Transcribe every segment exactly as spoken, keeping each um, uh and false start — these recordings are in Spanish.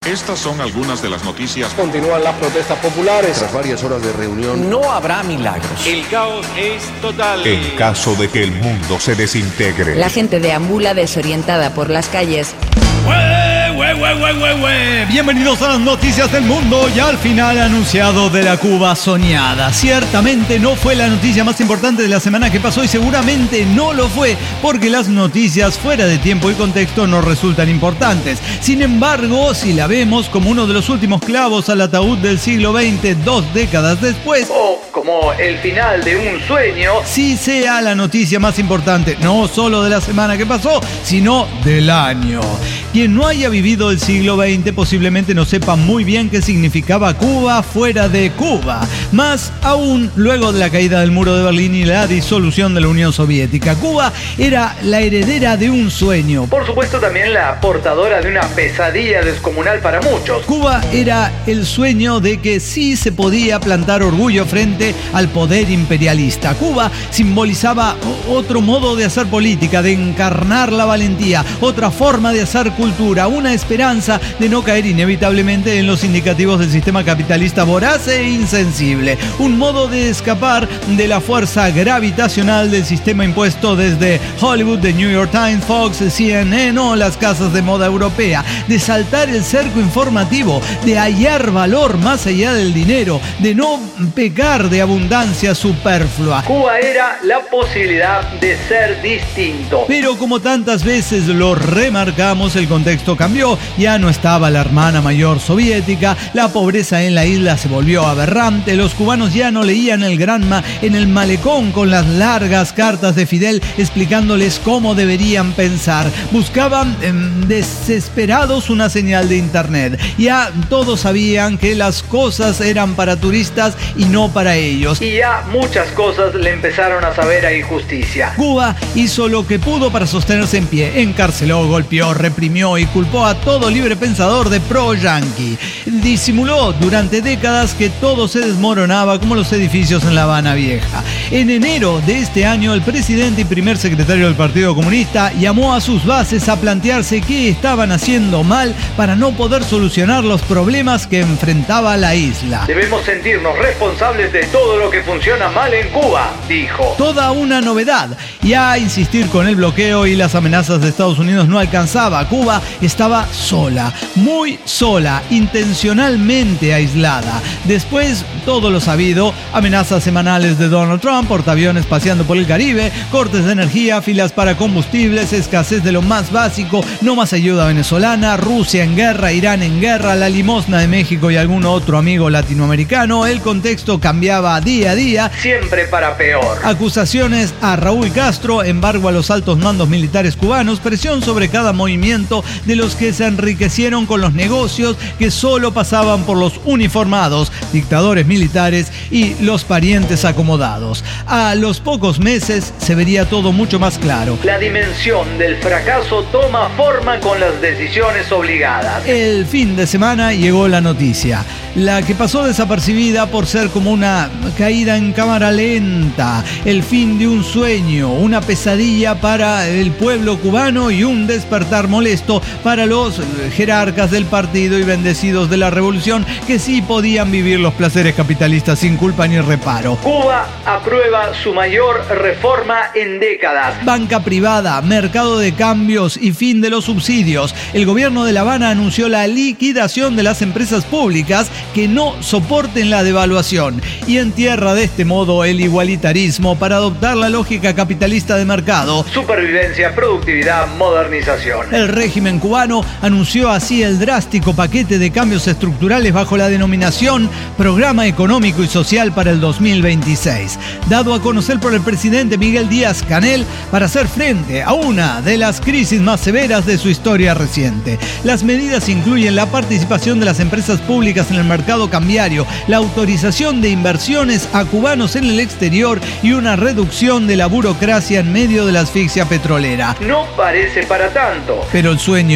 Estas son algunas de las noticias. Continúan las protestas populares. Tras varias horas de reunión, no habrá milagros. El caos es total. En caso de que el mundo se desintegre. La gente deambula desorientada por las calles. ¡Hue, hue, hue, hue, hue, hue! Bienvenidos a las noticias del mundo y al final anunciado de la Cuba soñada. Ciertamente no fue la noticia más importante de la semana que pasó y seguramente no lo fue porque las noticias fuera de tiempo y contexto no resultan importantes. Sin embargo, si la vemos como uno de los últimos clavos al ataúd del siglo veinte, dos décadas después, o como el final de un sueño, sí sea la noticia más importante, no solo de la semana que pasó, sino del año. Quien no haya vivido el siglo veinte posiblemente no sepa muy bien qué significaba Cuba fuera de Cuba. Más aún luego de la caída del muro de Berlín y la disolución de la Unión Soviética. Cuba era la heredera de un sueño. Por supuesto también la portadora de una pesadilla descomunal para muchos. Cuba era el sueño de que sí se podía plantar orgullo frente al poder imperialista. Cuba simbolizaba otro modo de hacer política, de encarnar la valentía, otra forma de hacer cultura, una esperanza de no caer inevitablemente en los indicativos del sistema capitalista voraz e insensible, un modo de escapar de la fuerza gravitacional del sistema impuesto desde Hollywood, The New York Times, Fox, C N N o las casas de moda europea, de saltar el cerco informativo, de hallar valor más allá del dinero, de no pecar de abundancia superflua. Cuba era la posibilidad de ser distinto. Pero como tantas veces lo remarcamos, el contexto cambió, ya no estaba la hermana mayor soviética, la pobreza en la isla se volvió aberrante, los cubanos ya no leían el Granma en el malecón con las largas cartas de Fidel explicándoles cómo deberían pensar, buscaban eh, desesperados una señal de internet, ya todos sabían que las cosas eran para turistas y no para ellos. Y ya muchas cosas le empezaron a saber a injusticia. Cuba hizo lo que pudo para sostenerse en pie, encarceló, golpeó, reprimió y culpó a todo libre pensador de pro-yanqui. Disimuló durante décadas que todo se desmoronaba como los edificios en La Habana Vieja. En enero de este año, el presidente y primer secretario del Partido Comunista llamó a sus bases a plantearse qué estaban haciendo mal para no poder solucionar los problemas que enfrentaba la isla. Debemos sentirnos responsables de todo lo que funciona mal en Cuba, dijo. Toda una novedad. Ya insistir con el bloqueo y las amenazas de Estados Unidos no alcanzaba. Cuba estaba sola, muy sola, intencionalmente aislada. Después, todo lo sabido, amenazas semanales de Donald Trump, portaaviones paseando por el Caribe, cortes de energía, filas para combustibles, escasez de lo más básico, no más ayuda venezolana, Rusia en guerra, Irán en guerra, la limosna de México y algún otro amigo latinoamericano. El contexto cambiaba día a día, siempre para peor. Acusaciones a Raúl Castro, embargo a los altos mandos militares cubanos, presión sobre cada movimiento de los que se enriquecieron con los negocios que solo pasaban por los uniformados, dictadores militares y los parientes acomodados. A los pocos meses se vería todo mucho más claro. La dimensión del fracaso toma forma con las decisiones obligadas. El fin de semana llegó la noticia, la que pasó desapercibida por ser como una caída en cámara lenta, el fin de un sueño, una pesadilla para el pueblo cubano y un despertar molesto para los jerarcas del partido y bendecidos de la revolución que sí podían vivir los placeres capitalistas sin culpa ni reparo. Cuba aprueba su mayor reforma en décadas. Banca privada, mercado de cambios y fin de los subsidios. El gobierno de La Habana anunció la liquidación de las empresas públicas que no soporten la devaluación y entierra de este modo el igualitarismo para adoptar la lógica capitalista de mercado. Supervivencia, productividad, modernización. El régimen cubano anunció así el drástico paquete de cambios estructurales bajo la denominación Programa Económico y Social para el dos mil veintiséis, dado a conocer por el presidente Miguel Díaz-Canel para hacer frente a una de las crisis más severas de su historia reciente. Las medidas incluyen la participación de las empresas públicas en el mercado cambiario, la autorización de inversiones a cubanos en el exterior y una reducción de la burocracia en medio de la asfixia petrolera. No parece para tanto. Pero el sueño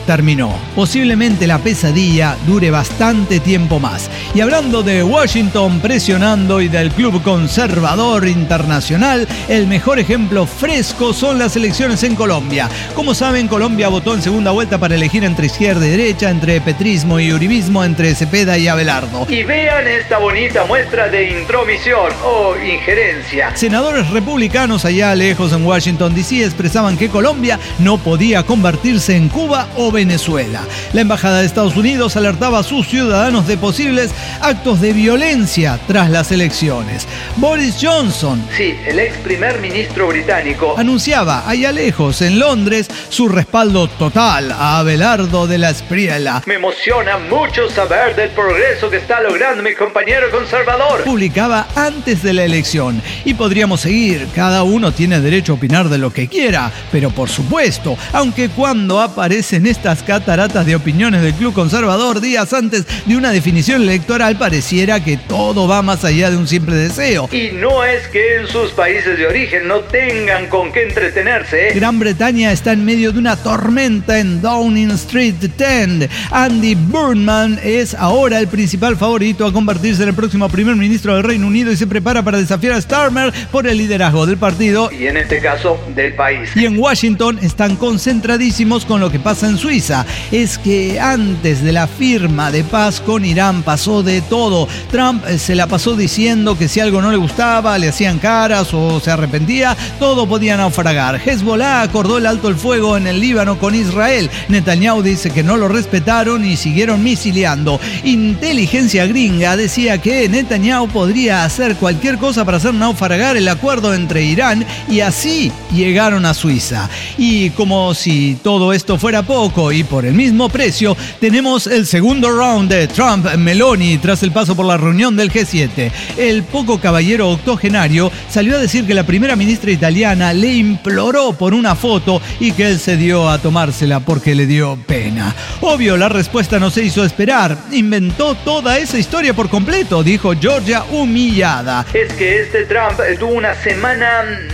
terminó. Posiblemente la pesadilla dure bastante tiempo más. Y hablando de Washington presionando y del Club Conservador Internacional, el mejor ejemplo fresco son las elecciones en Colombia. Como saben, Colombia votó en segunda vuelta para elegir entre izquierda y derecha, entre petrismo y uribismo, entre Cepeda y Abelardo. Y vean esta bonita muestra de intromisión o injerencia. Senadores republicanos allá lejos en Washington D C expresaban que Colombia no podía convertirse en Cuba o Venezuela. La Embajada de Estados Unidos alertaba a sus ciudadanos de posibles actos de violencia tras las elecciones. Boris Johnson, sí, el ex primer ministro británico, anunciaba allá lejos en Londres su respaldo total a Abelardo de la Espriella. Me emociona mucho saber del progreso que está logrando mi compañero conservador. Publicaba antes de la elección. Y podríamos seguir, cada uno tiene derecho a opinar de lo que quiera, pero por supuesto, aunque cuando aparecen estas cataratas de opiniones del Club Conservador días antes de una definición electoral, pareciera que todo va más allá de un simple deseo. Y no es que en sus países de origen no tengan con qué entretenerse, ¿eh? Gran Bretaña está en medio de una tormenta en Downing Street diez. Andy Burnham es ahora el principal favorito a convertirse en el próximo primer ministro del Reino Unido y se prepara para desafiar a Starmer por el liderazgo del partido y en este caso del país. Y en Washington están concentradísimos con lo que pasa en Suiza. Es que antes de la firma de paz con Irán pasó de todo. Trump se la pasó diciendo que si algo no le gustaba, le hacían caras o se arrepentía, todo podía naufragar. Hezbollah acordó el alto el fuego en el Líbano con Israel. Netanyahu dice que no lo respetaron y siguieron misileando. Inteligencia gringa decía que Netanyahu podría hacer cualquier cosa para hacer naufragar el acuerdo entre Irán y así llegaron a Suiza. Y como si todo esto fuera poco y por el mismo precio, tenemos el segundo round de Trump-Meloni tras el paso por la reunión del G siete. El poco caballero octogenario salió a decir que la primera ministra italiana le imploró por una foto y que él se dio a tomársela porque le dio pena. Obvio, la respuesta no se hizo esperar. Inventó toda esa historia por completo, dijo Georgia humillada. Es que este Trump tuvo una semana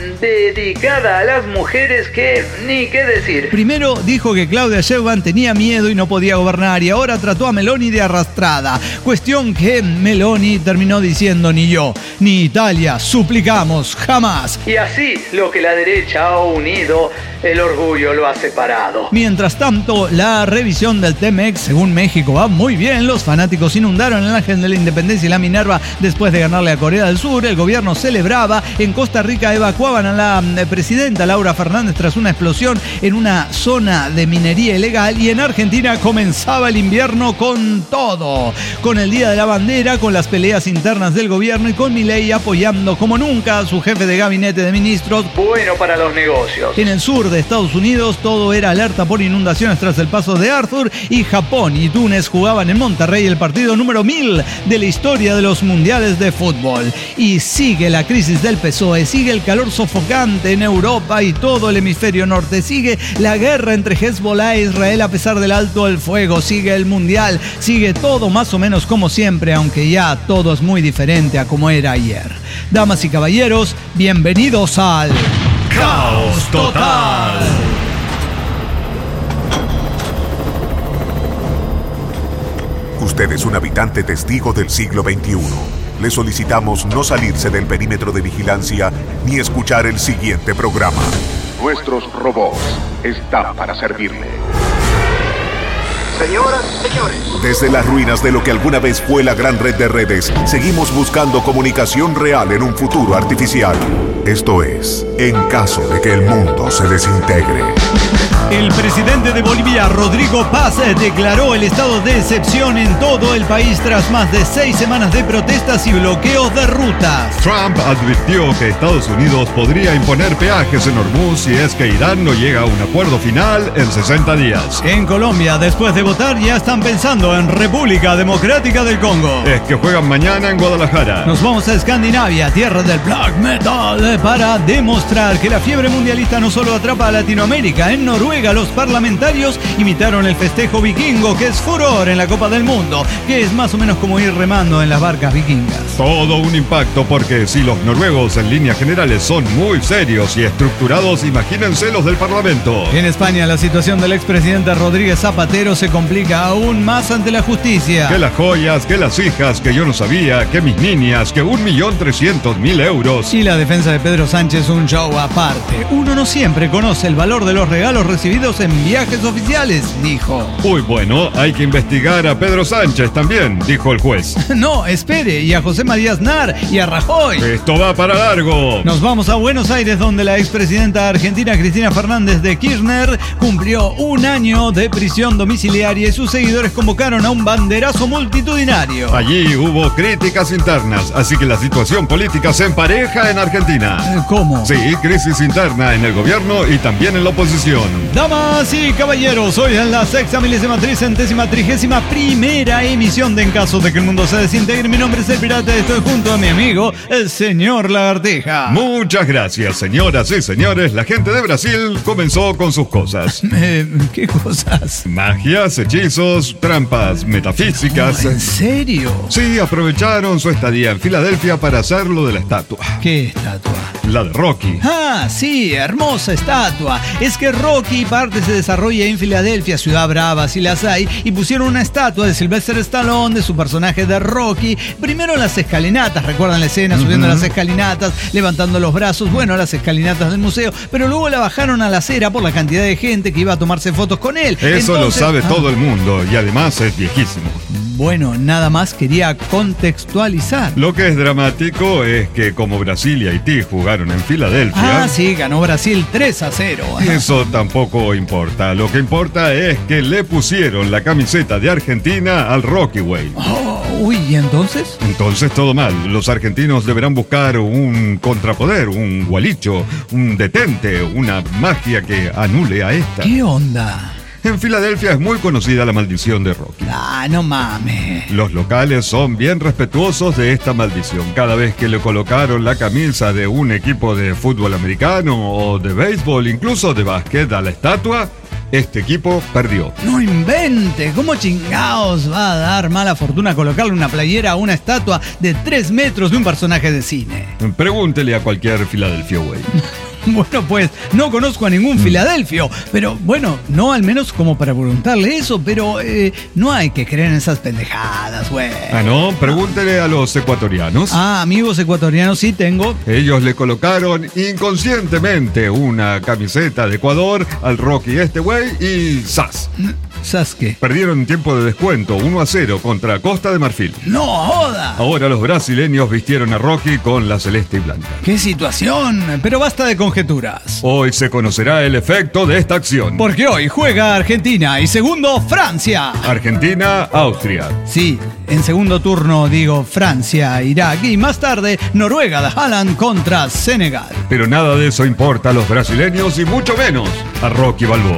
dedicada a las mujeres que ni qué decir. Primero dijo que Claudia Sheinbaum tenía miedo y no podía gobernar y ahora trató a Meloni de arrastrada. Cuestión que Meloni terminó diciendo ni yo, ni Italia, suplicamos, jamás. Y así lo que la derecha ha unido, el orgullo lo ha separado. Mientras tanto, la revisión del T-MEX, según México, va muy bien. Los fanáticos inundaron el Ángel de la Independencia y la Minerva después de ganarle a Corea del Sur. El gobierno celebraba. En Costa Rica evacuaban a la presidenta Laura Fernández tras una explosión en una zona de minería ilegal. Y en Argentina comenzaba el invierno con todo. Con el Día de la Bandera, con las peleas internas del gobierno y con Milei apoyando como nunca a su jefe de gabinete de ministros. Bueno para los negocios. En el sur de Estados Unidos todo era alerta por inundaciones tras el paso de Arthur y Japón y Túnez jugaban en Monterrey el partido número mil de la historia de los mundiales de fútbol. Y sigue la crisis del P S O E, sigue el calor sofocante en Europa y todo el hemisferio norte, sigue la guerra entre Hezbollah e Israel a pesar del alto el fuego, sigue el mundial, sigue todo más o menos como siempre, aunque ya todo es muy diferente a como era ayer. Damas y caballeros, bienvenidos al Caos Total. Usted es un habitante testigo del siglo veintiuno. Le solicitamos no salirse del perímetro de vigilancia ni escuchar el siguiente programa. Nuestros robots están para servirle. Señoras, señores. Desde las ruinas de lo que alguna vez fue la gran red de redes, seguimos buscando comunicación real en un futuro artificial. Esto es, en caso de que el mundo se desintegre. El presidente de Bolivia, Rodrigo Paz, declaró el estado de excepción en todo el país tras más de seis semanas de protestas y bloqueos de rutas. Trump advirtió que Estados Unidos podría imponer peajes en Hormuz si es que Irán no llega a un acuerdo final en sesenta días. En Colombia, después de votar, ya están pensando en República Democrática del Congo. Es que juegan mañana en Guadalajara. Nos vamos a Escandinavia, tierra del black metal, para demostrar que la fiebre mundialista no solo atrapa a Latinoamérica, Osca, en Noruega, los parlamentarios imitaron el festejo vikingo, que es furor en la Copa del Mundo, que es más o menos como ir remando en las barcas vikingas. Todo un impacto, porque si los noruegos en líneas generales son muy serios y estructurados, imagínense los del Parlamento. En España, la situación del expresidente Rodríguez Zapatero se complica aún más ante la justicia. Que las joyas, que las hijas, que yo no sabía, que mis niñas, que un millón trescientos mil euros. Y la defensa de Pedro Sánchez, un show aparte. Uno no siempre conoce el valor de los regalos recibidos en viajes oficiales, dijo. Uy, bueno, hay que investigar a Pedro Sánchez también, dijo el juez. No, espere, y a José María Aznar y a Rajoy. Esto va para largo. Nos vamos a Buenos Aires, donde la expresidenta argentina Cristina Fernández de Kirchner cumplió un año de prisión domiciliaria y sus seguidores convocaron a un banderazo multitudinario. Allí hubo críticas internas, así que la situación política se empareja en Argentina. ¿Cómo? Sí, crisis interna en el gobierno y también en la oposición. Damas y caballeros, hoy en la sexta milésima tricentésima trigésima primera emisión de En Caso de que el Mundo se Desintegre. Mi nombre es El Pirata y estoy junto a mi amigo, el señor Lagartija. Muchas gracias, señoras y señores. La gente de Brasil comenzó con sus cosas. Eh, ¿Qué cosas? Magias, hechizos, trampas, metafísicas. ¿En serio? Sí, aprovecharon su estadía en Filadelfia para hacer lo de la estatua. ¿Qué estatua? La de Rocky. Ah, sí, hermosa estatua. Es que Rocky parte se desarrolla en Filadelfia, ciudad brava, si las hay, y pusieron una estatua de Sylvester Stallone, de su personaje de Rocky. Primero las escalinatas, ¿recuerdan la escena? Subiendo uh-huh. las escalinatas, levantando los brazos, bueno, las escalinatas del museo, pero luego la bajaron a la acera por la cantidad de gente que iba a tomarse fotos con él. Eso Entonces, lo sabe ah, todo el mundo y además es viejísimo. Bueno, nada más quería contextualizar. Lo que es dramático es que como Brasil y Haití jugaron en Filadelfia... Ah, sí, ganó Brasil tres a cero. Eso tampoco importa. Lo que importa es que le pusieron la camiseta de Argentina al Rocky Way. Oh, uy, ¿y entonces? Entonces todo mal. Los argentinos deberán buscar un contrapoder, un gualicho, un detente, una magia que anule a esta. ¿Qué onda? En Filadelfia es muy conocida la maldición de Rocky. Ah, no mames. Los locales son bien respetuosos de esta maldición. Cada vez que le colocaron la camisa de un equipo de fútbol americano o de béisbol, incluso de básquet, a la estatua, este equipo perdió. No invente, ¿cómo chingados va a dar mala fortuna colocarle una playera a una estatua de tres metros de un personaje de cine? Pregúntele a cualquier Filadelfia, güey. Bueno, pues no conozco a ningún filadelfio, pero bueno, no al menos como para preguntarle eso, pero eh, no hay que creer en esas pendejadas, güey. Ah, ¿no? Pregúntele a los ecuatorianos. Ah, amigos ecuatorianos sí tengo. Ellos le colocaron inconscientemente una camiseta de Ecuador al Rocky este güey y ¡zas! ¿Sabes qué? Perdieron en tiempo de descuento uno a cero contra Costa de Marfil. ¡No joda! Ahora los brasileños vistieron a Rocky con la celeste y blanca. ¡Qué situación! Pero basta de conjeturas. Hoy se conocerá el efecto de esta acción. Porque hoy juega Argentina y segundo Francia. Argentina, Austria. Sí, en segundo turno digo Francia, Irak y más tarde Noruega de Haaland contra Senegal. Pero nada de eso importa a los brasileños y mucho menos a Rocky Balboa.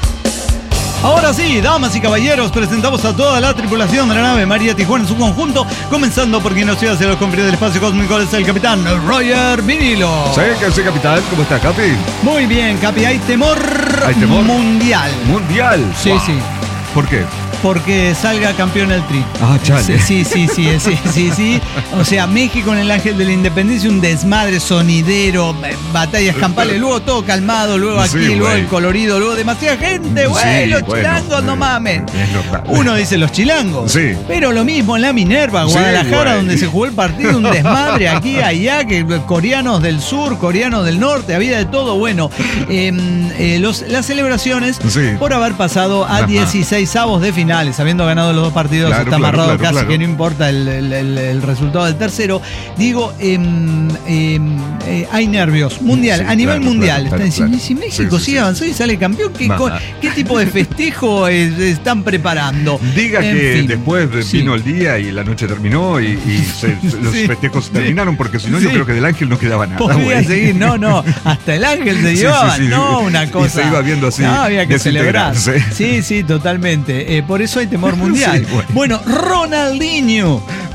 Ahora sí, damas y caballeros, presentamos a toda la tripulación de la nave María Tijuana en su conjunto, comenzando por quien nos lleva hacia los confines del espacio cósmico, es el capitán Roger Vinilo. Sí, que sí, capitán. ¿Cómo estás, Capi? Muy bien, Capi, hay temor, ¿Hay temor? mundial. ¿Mundial? Sí, wow. sí. ¿Por qué? Porque salga campeón el Tri. Ah, chale. Sí, sí, sí, sí, sí, sí, sí. O sea, México en el Ángel de la Independencia, un desmadre sonidero, batallas campales, luego todo calmado, luego aquí, sí, luego güey. el colorido, luego demasiada gente, güey, Sí, los bueno, chilangos, no eh, mamen. es normal. Uno dice los chilangos, Sí. pero lo mismo en la Minerva, Sí, Guadalajara, güey. donde se jugó el partido, un desmadre aquí, allá, que coreanos del sur, coreanos del norte, había de todo. Bueno, eh, eh, los, las celebraciones Sí. por haber pasado a Ajá. dieciseisavos de finales, habiendo ganado los dos partidos, Claro, está claro, amarrado claro, casi claro. que no importa el, el- el- el resultado del tercero. Digo, eh, eh, eh, hay nervios. Mundial, Sí, a nivel claro, mundial. claro, Están claro, diciendo, si claro. México Sí, sí, sigue sí. avanzando y sale campeón, ¿qué, Ajá. co- ¿qué tipo de festejo eh, están preparando? Diga En que fin, después sí. vino el día y la noche terminó y, y se- se- los Sí, festejos se sí. terminaron, porque si no yo Sí. creo que del ángel no quedaba nada. Podría güey. seguir, no, no, hasta el ángel se Sí, llevaba, sí, sí. no, una Y cosa. se iba viendo así, No, había que celebrar. desintegrarse. Sí, sí, totalmente. Eh, por eso hay temor mundial. Sí, bueno. Bueno, Ronaldinho,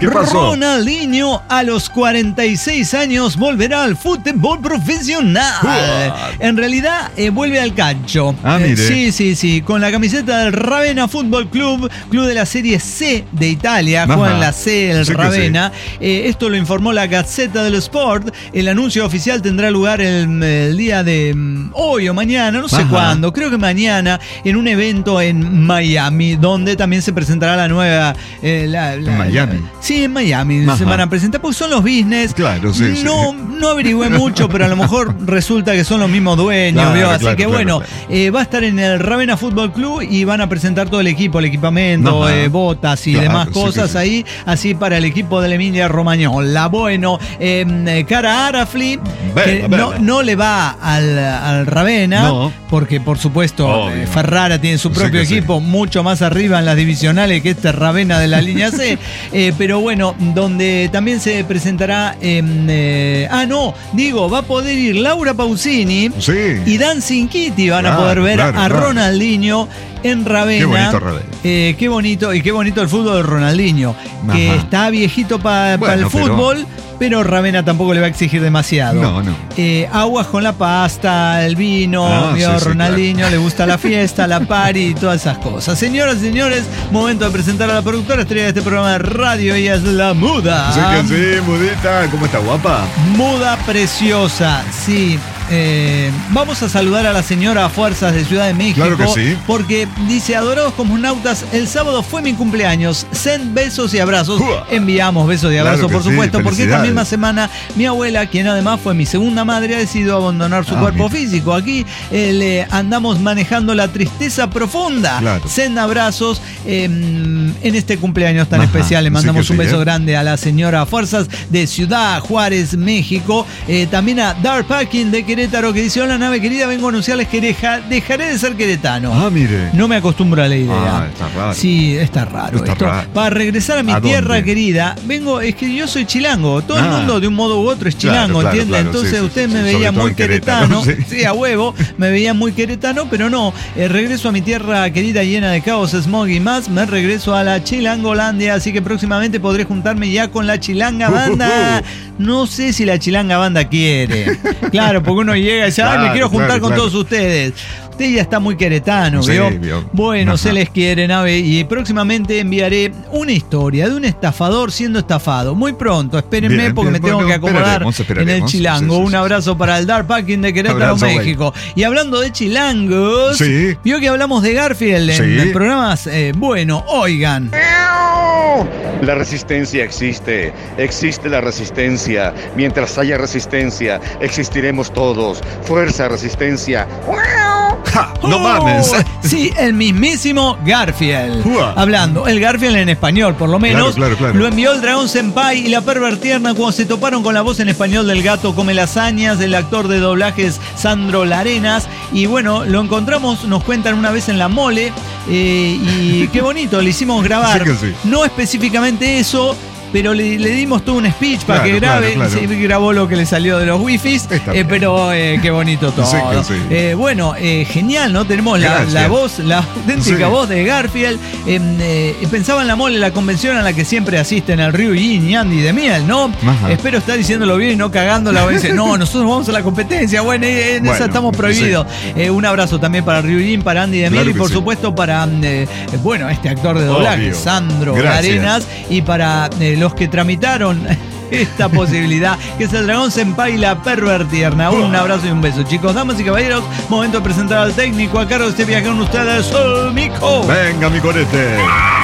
¿Qué pasó? Ronaldinho a los cuarenta y seis años volverá al fútbol profesional. What? En realidad eh, vuelve al calcio. Ah, Eh, mire. sí, sí, sí. Con la camiseta del Ravenna Fútbol Club, club de la Serie C de Italia. Ajá. Juega en la C el Sí que Ravenna. Eh, esto lo informó la Gazzetta dello Sport. El anuncio oficial tendrá lugar el, el día de mm, hoy o mañana, no sé Ajá. cuándo. Creo que mañana en un evento en Miami, donde también se presentará la nueva. eh, la- la- ¿En Miami? la- sí, en Miami Ajá. se van a presentar porque son los business. Claro, sí, sí. No, no averigüé mucho, pero a lo mejor resulta que son los mismos dueños, Claro, ¿vio? Así claro, que claro, bueno, claro. eh, va a estar en el Ravenna Fútbol Club y van a presentar todo el equipo, el equipamiento, Ajá. eh, botas y Claro, demás sí, cosas sí, sí. ahí, así para el equipo de la Emilia Romagnola. Bueno, eh, eh, Cara Arafli, Bella, que bella. no, no le va al, al Ravenna, No. porque por supuesto Obvio. eh, Ferrara tiene su Sí propio que sí. equipo mucho más arriba en las divisionales que este Ravenna de la línea C. Eh, pero bueno, donde también se presentará. eh, eh, ah, no, digo, va a poder ir Laura Pausini Sí. y Dancing Kitty. Van a Claro, poder ver claro, a claro. Ronaldinho en Ravenna. Qué bonito Ravenna. Eh, qué bonito, y qué bonito el fútbol de Ronaldinho, que Ajá. está viejito para Bueno, el pero- fútbol. Pero Ravenna tampoco le va a exigir demasiado. No, no. Eh, aguas con la pasta, el vino, Ah, vio, sí, sí, Ronaldinho le gusta la fiesta, la party y todas esas cosas. Señoras y señores, momento de presentar a la productora estrella de este programa de radio. Ella es la Muda. Sí que sí, Mudita. ¿Cómo está, guapa? Muda preciosa, sí. Eh, vamos a saludar a la señora Fuerzas de Ciudad de México. Claro que sí. Porque dice: adorados cosmonautas, el sábado fue mi cumpleaños. Send besos y abrazos. Uah. Enviamos besos y abrazos, Claro que por sí, supuesto, porque esta felicidades. misma semana mi abuela, quien además fue mi segunda madre, ha decidido abandonar su Ah, cuerpo mira. físico. Aquí eh, le andamos manejando la tristeza profunda. Claro. Send abrazos eh, en este cumpleaños tan Ajá, especial. Le sí mandamos que un sí, beso ¿eh? grande a la señora Fuerzas de Ciudad Juárez, México. Eh, también a Dark Packing de Querétaro, que dice: hola, nave querida, vengo a anunciarles que deja- dejaré de ser queretano. Ah, mire. No me acostumbro a la idea. Ah, está raro. Sí, está raro. Está esto. raro. Para regresar a mi ¿A tierra dónde? querida, vengo, es que yo soy chilango. Todo el Ah. mundo de un modo u otro es Claro, chilango, claro, ¿entiende? claro, Entonces sí, sí, usted sí, me sí. veía Sobre todo muy en Querétaro, queretano. sí. Sí, a huevo, me veía muy queretano, pero no. Eh, regreso a mi tierra querida llena de caos, smog y más. Me regreso a la Chilangolandia, así que próximamente podré juntarme ya con la Chilanga Banda. No sé si la Chilanga Banda quiere. Claro, porque uno llega y dice: ay, me Claro, quiero juntar claro, con claro. todos ustedes. Usted ya está muy queretano, Sí, ¿vio? vio. Bueno, Ajá. se les quiere, nave. Y próximamente enviaré una historia de un estafador siendo estafado. Muy pronto, espérenme Bien, porque bien, me tengo bueno, que acomodar esperaremos, en el esperaremos. chilango. Sí, sí, Un sí. abrazo para el Dark Packing de Querétaro, Abrazo, güey. México. Y hablando de chilangos, Sí. vio que hablamos de Garfield en Sí. el programa. Eh, bueno, oigan. La resistencia existe, existe la resistencia. Mientras haya resistencia, existiremos todos. Fuerza, resistencia. Ja, no ¡Oh! mames. Sí, el mismísimo Garfield. Ua. Hablando, el Garfield en español, por lo menos. Claro, claro, claro. Lo envió el Dragón Senpai y la pervertierna cuando se toparon con la voz en español del gato Come Lasañas, del actor de doblajes Sandro Larenas. Y bueno, lo encontramos, nos cuentan una vez en la mole. eh, y qué bonito, le hicimos grabar. Sí que sí. No específicamente eso. Pero le, le dimos todo un speech para Claro, que grabe. claro, claro. Sí, grabó lo que le salió de los wifis. Está eh, bien. pero eh, qué bonito todo. Sí que sí. Eh, bueno, eh, genial, ¿no? Tenemos la, Gracias. la voz, la auténtica Sí. voz de Garfield. Eh, eh, pensaba en la mole, la convención a la que siempre asisten el Ryu Yin y Andy de Miel, ¿no? Ajá. Espero estar diciéndolo bien y no cagándola. Dice, no, nosotros vamos a la competencia. Bueno, eh, en Bueno, esa estamos prohibidos. Eh, un abrazo también para Ryu Yin, para Andy de Miel Claro y que por sí. supuesto para, eh, bueno, este actor de doblaje, Obvio. Sandro Gracias. Larenas, y para eh, los que tramitaron esta posibilidad, que es el Dragón Senpai y la pervertierna. Un abrazo y un beso, chicos, damas y caballeros. Momento de presentar al técnico a cargo de este viaje con ustedes, el Mico. Venga, mi corete.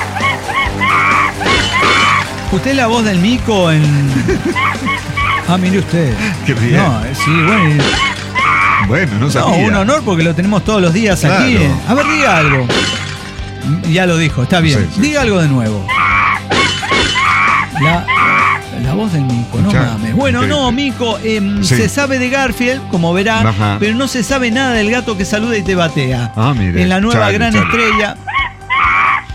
Usted es la voz del Mico en... Ah, mire usted. Qué bien. No, eh, sí, bueno. y- Bueno, no No, sabía. un honor porque lo tenemos todos los días aquí. Claro. A ver, diga algo. Ya lo dijo, está bien. Sí, sí, diga algo de nuevo. La, la voz del Mico, no Escuchá, mames. Bueno, sí, no, sí. Mico, em, Sí. se sabe de Garfield, como verá, Ajá. pero no se sabe nada del gato que saluda y te batea. Ah, mire. En la nueva Chale, gran chale. estrella.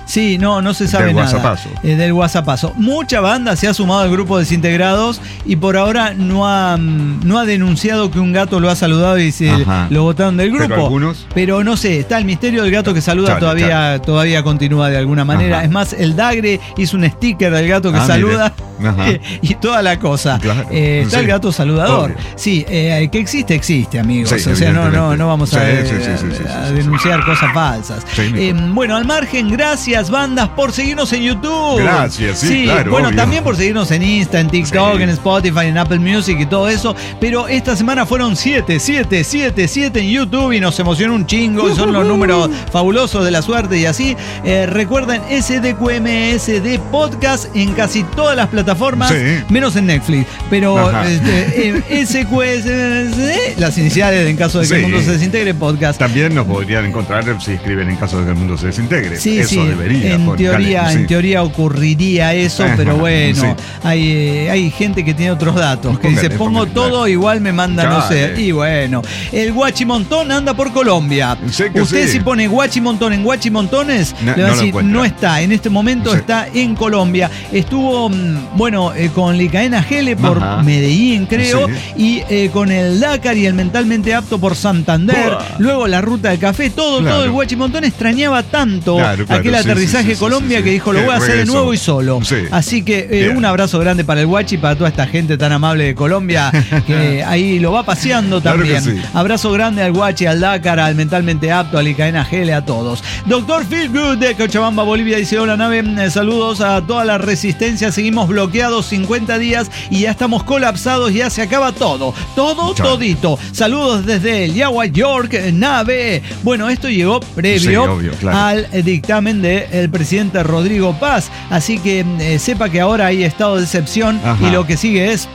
Sí, no, no se sabe del nada. WhatsAppazo. Eh, del WhatsAppazo. Mucha banda se ha sumado al grupo de Desintegrados y por ahora no ha, no ha denunciado que un gato lo ha saludado y se Ajá. lo botaron del grupo. Pero algunos... Pero no sé, está el misterio del gato que saluda, Chale, todavía, chale. todavía continúa de alguna manera. Ajá. Es más, el Dagre hizo un sticker del gato que Ah, saluda Ajá. y toda la cosa. Claro. Eh, está Sí. el gato saludador. Obvio. Sí, eh, que existe, existe, amigos. Sí, o sea, no, no, evidentemente. no vamos a, Sí, eh, sí, sí, sí, sí, a sí, denunciar cosas falsas. Sí, Nico. Eh, bueno, al margen, gracias, bandas, por seguirnos en YouTube. Gracias, sí, claro, Bueno, obvio. también por seguirnos en Insta, en TikTok, Sí. en Spotify, en Apple Music y todo eso. Pero esta semana fueron siete, siete, siete, siete en YouTube y nos emocionó un chingo. Y son los números fabulosos de la suerte y así. Eh, recuerden, S D Q M S D Podcast en casi todas las plataformas, Sí. menos en Netflix. Pero Ajá. este, en S Q S D, las iniciales en caso de que Sí. el mundo se desintegre, podcast. También nos podrían encontrar si escriben en caso de que el mundo se desintegre. Sí, Eso sí, debería. en con teoría, Calen, en sí. teoría ocurriría eso, Ajá, pero bueno, sí. hay, eh, hay gente que tiene otros datos, que Póngale, dice, pongo póngale, todo, claro. igual me manda, no sé, Dale. y bueno, el Guachimontón anda por Colombia. Sé que Usted sí. si pone Guachimontón en Guachimontones, No- le va no a lo decir, encuentra. no está, en este momento Sí. está en Colombia. Estuvo, mm, bueno, eh, con Licaena Gele por Ajá. Medellín, creo, Sí. y eh, con el Dakar y el Mentalmente Apto por Santander, Buah. luego la Ruta del Café, todo, Claro. todo el Guachimontón extrañaba tanto Claro, claro, aquel sí, aterrizaje sí, sí, sí, Colombia sí, que sí. dijo, lo Que voy a hacer de regresó. nuevo y solo. Sí. Así que eh, Bien. un abrazo grande para el Guachi, para toda esta gente tan amable de Colombia, que ahí lo va paseando Claro que también. sí. Abrazo grande al Guachi, al Dakar, al Mentalmente Apto, a Licaena Gele, a todos. Doctor Feelgood de Cochabamba, Bolivia, dice, hola nave, eh, saludos a toda la resistencia, seguimos bloqueados cincuenta días y ya estamos colapsados, ya se acaba todo, todo, Chale. todito. Saludos desde el Yagua York, eh, nave. Bueno, esto llegó previo Sí, obvio, claro. al eh, dictamen del presidente Rodrigo Paz, así que eh, sepa que ahora hay estado de excepción. Ajá. Y lo que sigue es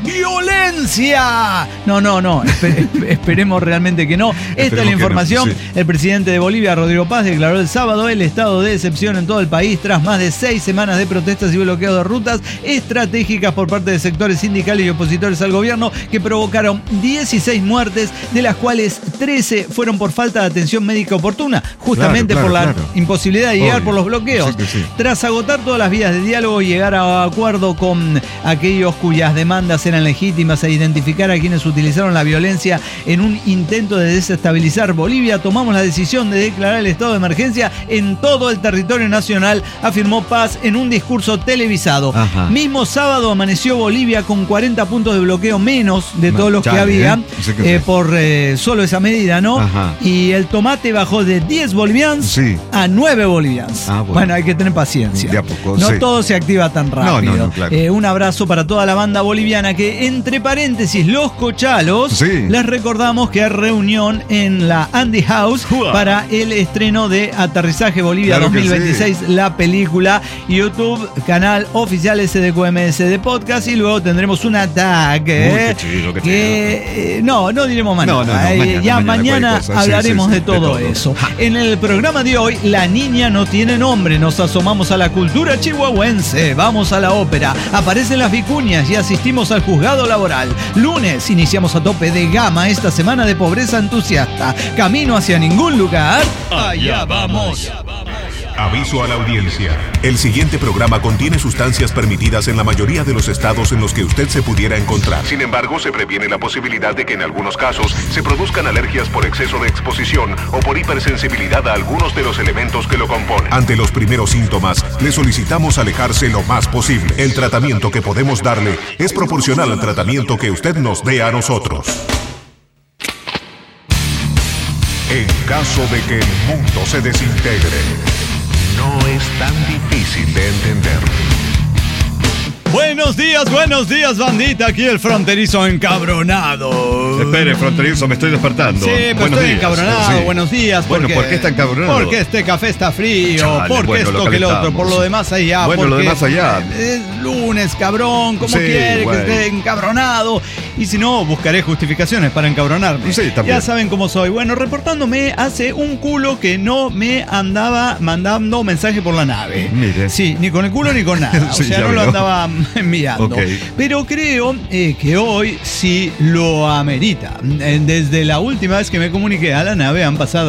violencia. No, no, no, espe- esperemos realmente que no. Esta es la Esperemos que no, información. sí. El presidente de Bolivia, Rodrigo Paz, declaró el sábado el estado de excepción en todo el país tras más de seis semanas de protestas y bloqueo de rutas estratégicas por parte de sectores sindicales y opositores al gobierno que provocaron dieciséis muertes, de las cuales trece fueron por falta de atención médica oportuna, justamente Claro, por la claro, claro. imposibilidad de llegar Obvio. por los bloqueos. Sí que sí. Tras agotar todas las vías de diálogo y llegar a acuerdo con aquellos cuyas demandas eran legítimas e identificar a quienes utilizaron la violencia en un intento de desestabilizar Bolivia, tomamos la decisión de declarar el estado de emergencia en todo el territorio nacional, afirmó Paz en un discurso televisado. Ajá. Mismo sábado amaneció Bolivia con cuarenta puntos de bloqueo menos de todos los que Chale, había, ¿eh? Sí que eh, sí. por eh, solo esa medida, ¿no? Ajá. Y el tomate bajó de diez bolivianos Sí. a nueve bolivianos. Ah, bueno. bueno, hay que tener paciencia. De a poco, no sí. todo se activa tan rápido. No, no, no, claro. Eh, un abrazo para toda la banda boliviana que, entre paréntesis, los cochalos, Sí. les recordamos que hay reunión en la Andy House Jua. para el estreno de Aterrizaje Bolivia Claro que dos mil veintiséis, la película. YouTube, canal oficial S D Q M S de podcast, y luego tendremos un ataque. Uy, qué chido, qué que, eh, no, no diremos más No, nada. no, no, Eh, mañana, ya mañana mañana, cualquier cosa. Sí, hablaremos sí, sí, de todo, de todo. eso. En el programa de hoy, La Niña No Tiene Nombre. Nos asomamos a la cultura chihuahuense. Vamos a la ópera. Aparecen las vicuñas y asistimos al juzgado laboral. Lunes, iniciamos a tope de gama esta semana de pobreza entusiasta. Camino hacia ningún lugar. Allá vamos. Aviso a la audiencia. El siguiente programa contiene sustancias permitidas en la mayoría de los estados en los que usted se pudiera encontrar. Sin embargo, se previene la posibilidad de que en algunos casos se produzcan alergias por exceso de exposición o por hipersensibilidad a algunos de los elementos que lo componen. Ante los primeros síntomas, le solicitamos alejarse lo más posible. El tratamiento que podemos darle es proporcional al tratamiento que usted nos dé a nosotros. En caso de que el mundo se desintegre, no es tan difícil de entender. Buenos días, buenos días, bandita. Aquí el fronterizo encabronado. Espere, fronterizo, me estoy despertando. Sí, pero Buenos estoy días. encabronado. Sí. Buenos días. Bueno, porque, ¿por qué está encabronado? Porque este café está frío. Chale, porque bueno, lo esto que lo otro. calentamos. Por lo demás allá. Bueno, lo porque demás allá. Es lunes, cabrón. ¿Cómo Sí, quiere bueno. que esté encabronado? Y si no, buscaré justificaciones para encabronarme. Sí, también. Ya saben cómo soy. Bueno, reportándome hace un culo que no me andaba mandando mensaje por la nave. Mire. Sí, ni con el culo ni con nada. Sí, o sea, ya no lo veo. andaba enviando. Ok. Pero creo eh, que hoy sí lo amerita. Eh, Desde la última vez que me comuniqué a la nave han pasado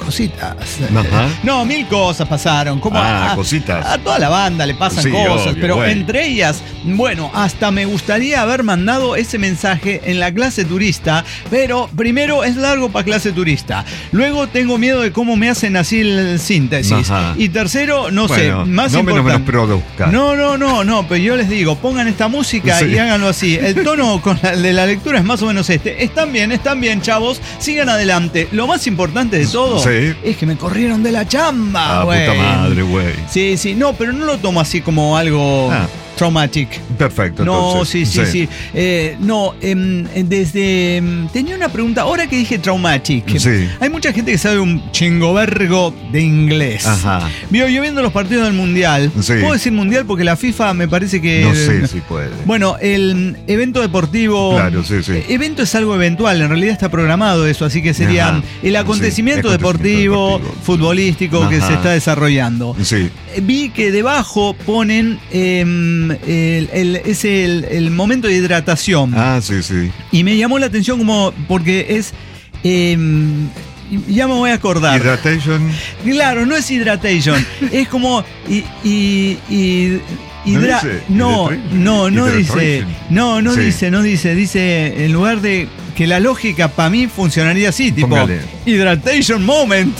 cositas. Ajá. No, mil cosas pasaron. Como ah, a, cositas. A toda la banda le pasan sí, cosas, obvio, pero güey. entre ellas, bueno, hasta me gustaría haber mandado ese mensaje en la clase turista, pero primero es largo para clase turista. Luego tengo miedo de cómo me hacen así el síntesis. Ajá. Y tercero, no bueno, sé, más no me importante. nos produzca. No, no, no, no, pero yo les digo, pongan esta música Sí. y háganlo así. El tono con la, de la lectura es más o menos este. Están bien, están bien, chavos. Sigan adelante. Lo más importante de todo Sí. es que me corrieron de la chamba, Ah, güey. puta madre, güey. Sí, sí, no, pero no lo tomo así como algo Ah. traumatic. Perfecto, No, entonces. sí, sí, sí. Eh, no, em, desde... em, tenía una pregunta, ahora que dije traumatic. Sí. Hay mucha gente que sabe un chingovergo de inglés. Ajá. Vio, yo viendo los partidos del Mundial. Sí. ¿Puedo decir Mundial? Porque la FIFA me parece que... No sé si puede. Bueno, el evento deportivo... Claro, sí, sí. Evento es algo eventual, en realidad está programado eso, así que sería Ajá. el acontecimiento, Sí, deportivo, acontecimiento deportivo. futbolístico que Ajá. se está desarrollando. Sí. Vi que debajo ponen em, el, el- es el, el momento de hidratación. Ah, sí, sí. Y me llamó la atención como porque es... em, ya me voy a acordar. Hydratation. Claro, no es hydration. Es como... Y, y- y- ¿No hidra- dice no, hydration? no, no dice... Hydration. No, no Sí. dice, no dice. Dice, en lugar de... Que la lógica para mí funcionaría así, tipo... Póngale. Hydration moment.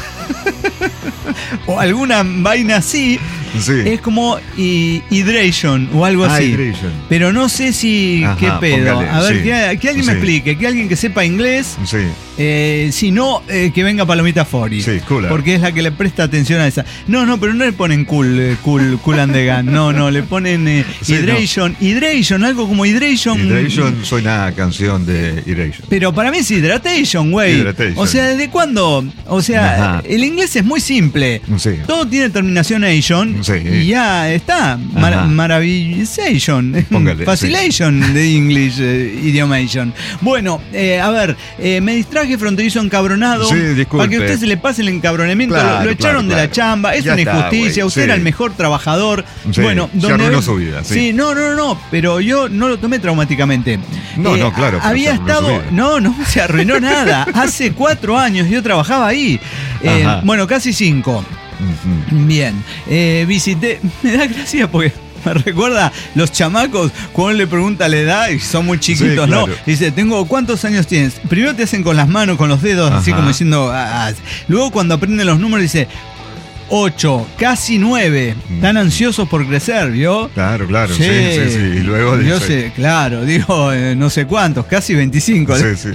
O alguna vaina así. Sí. Es como hi- hydration o algo Ah, así. hydration. Pero no sé si Ajá, qué pedo. póngale, A ver, sí. que, que alguien me Sí. explique, que alguien que sepa inglés. Sí. Eh, si no, eh, que venga Palomita Fori. Sí, cooler. Porque es la que le presta atención a esa. No, no, pero no le ponen cool, eh, cool, cool and the gun. No, no, le ponen eh, Sí, hydration. Hydration, algo como hydration. Hydration suena a canción de Hydration. Pero para mí es hidratation, güey. Hidratation. O sea, ¿desde cuándo? O sea, Ajá. el inglés es muy simple. Sí. Todo tiene terminación ation Sí. y ya está. Mar Ajá. maravillation. Póngale, Facilation de English eh, idiomation. Bueno, eh, a ver, eh, me distraje fronterizo encabronado. Sí, disculpe. Para que a usted se le pase el encabronamiento. Claro, lo, lo echaron claro, de la claro. chamba. Es Ya una está, injusticia. güey, Usted sí. era el mejor trabajador. Sí, Bueno, se donde arruinó ve- su vida, sí. Sí, no, no, no. Pero yo no lo tomé traumáticamente. No, no, claro, pero Había se arruinó su estado. vida. No, no se arruinó nada. Hace cuatro años yo trabajaba ahí. Eh, Ajá. bueno, casi cinco. Ujú. Bien, eh, visité, me da gracia porque me recuerda los chamacos cuando le pregunta la edad y son muy chiquitos, Sí, claro. ¿no? Dice, tengo, ¿cuántos años tienes? Primero te hacen con las manos, con los dedos, así Ajá. como diciendo, ah, ah. Luego cuando aprenden los números dice, ocho, casi nueve, tan ansiosos por crecer, ¿vio? Claro, claro. Sí, sí, sí. Y luego Yo dice- sé, claro, digo, eh, no sé cuántos, casi veinticinco. Sí, sí.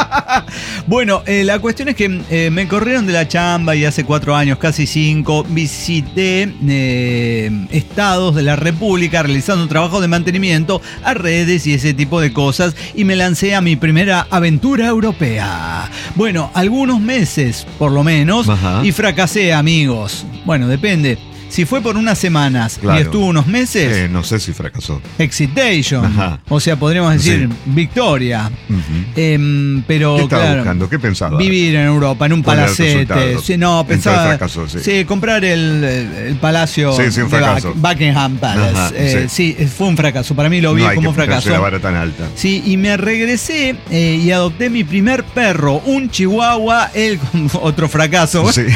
Bueno, eh, la cuestión es que eh, me corrieron de la chamba y hace cuatro años, casi cinco, visité eh, estados de la República realizando trabajo de mantenimiento a redes y ese tipo de cosas y me lancé a mi primera aventura europea. Bueno, algunos meses por lo menos Ajá. y fracasé, amigos. Bueno, depende. Si fue por unas semanas Claro. y estuvo unos meses, Eh, no sé si fracasó. excitation. Ajá. O sea, podríamos decir Sí. victoria. Ujú. Em, pero ¿Qué estaba claro, buscando? ¿Qué pensaba? vivir en Europa, en un Poner palacete. resultados. Sí, no, Entonces pensaba. fracasó, sí. comprar el, el palacio Sí, sí, un de fracaso. Buck- Buckingham Palace. Ajá, Eh, sí. fue un fracaso. Para mí lo vi no hay como que ponerse fracaso. la vara tan alta. Sí, y me regresé eh, y adopté mi primer perro, un chihuahua, él otro fracaso. Sí.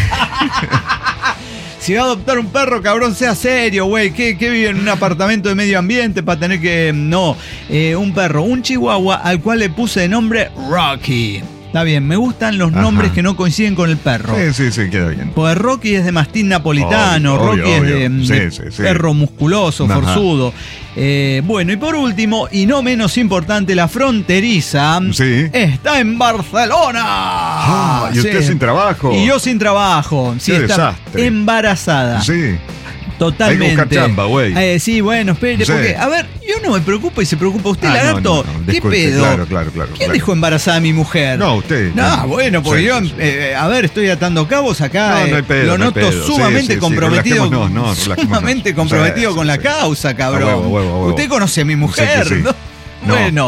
Si va a adoptar un perro, cabrón, sea serio, güey. ¿Qué, qué vive en un apartamento de medio ambiente para tener que...? No, eh, un perro, un chihuahua al cual le puse de nombre Rocky. Está bien, me gustan los Ajá. nombres que no coinciden con el perro. Sí, sí, sí, queda bien. Pues Rocky es de mastín napolitano, Obvio, Rocky obvio, es de, obvio. de Sí, sí, sí. perro musculoso, Ajá. forzudo. Eh, bueno, y por último, y no menos importante, la fronteriza Sí. está en Barcelona. Ah, y usted Sí. sin trabajo. Y yo sin trabajo. Sí, Qué está desastre. embarazada. Sí. Totalmente. Hay que buscar chamba, güey. Eh, sí, bueno, espere, Sí. porque, a ver, yo no me preocupo y se preocupa usted, Ah, no, lagarto. no, no, ¿Qué disculpe, pedo? claro, claro, claro, ¿Quién claro. dejó embarazada a mi mujer? No, usted. No, No. bueno, porque Sí, yo, sí, sí. eh, a ver, estoy atando cabos acá. No, no hay eh, pedo, lo no hay noto pedo. Sí, sumamente sí, sí, comprometido. relajémonos, no, relajémonos. Sumamente comprometido Sí, con sí, la sí. causa, cabrón. A huevo, a huevo, a huevo. Usted conoce a mi mujer, Sí, sí, sí. ¿no? No. Bueno,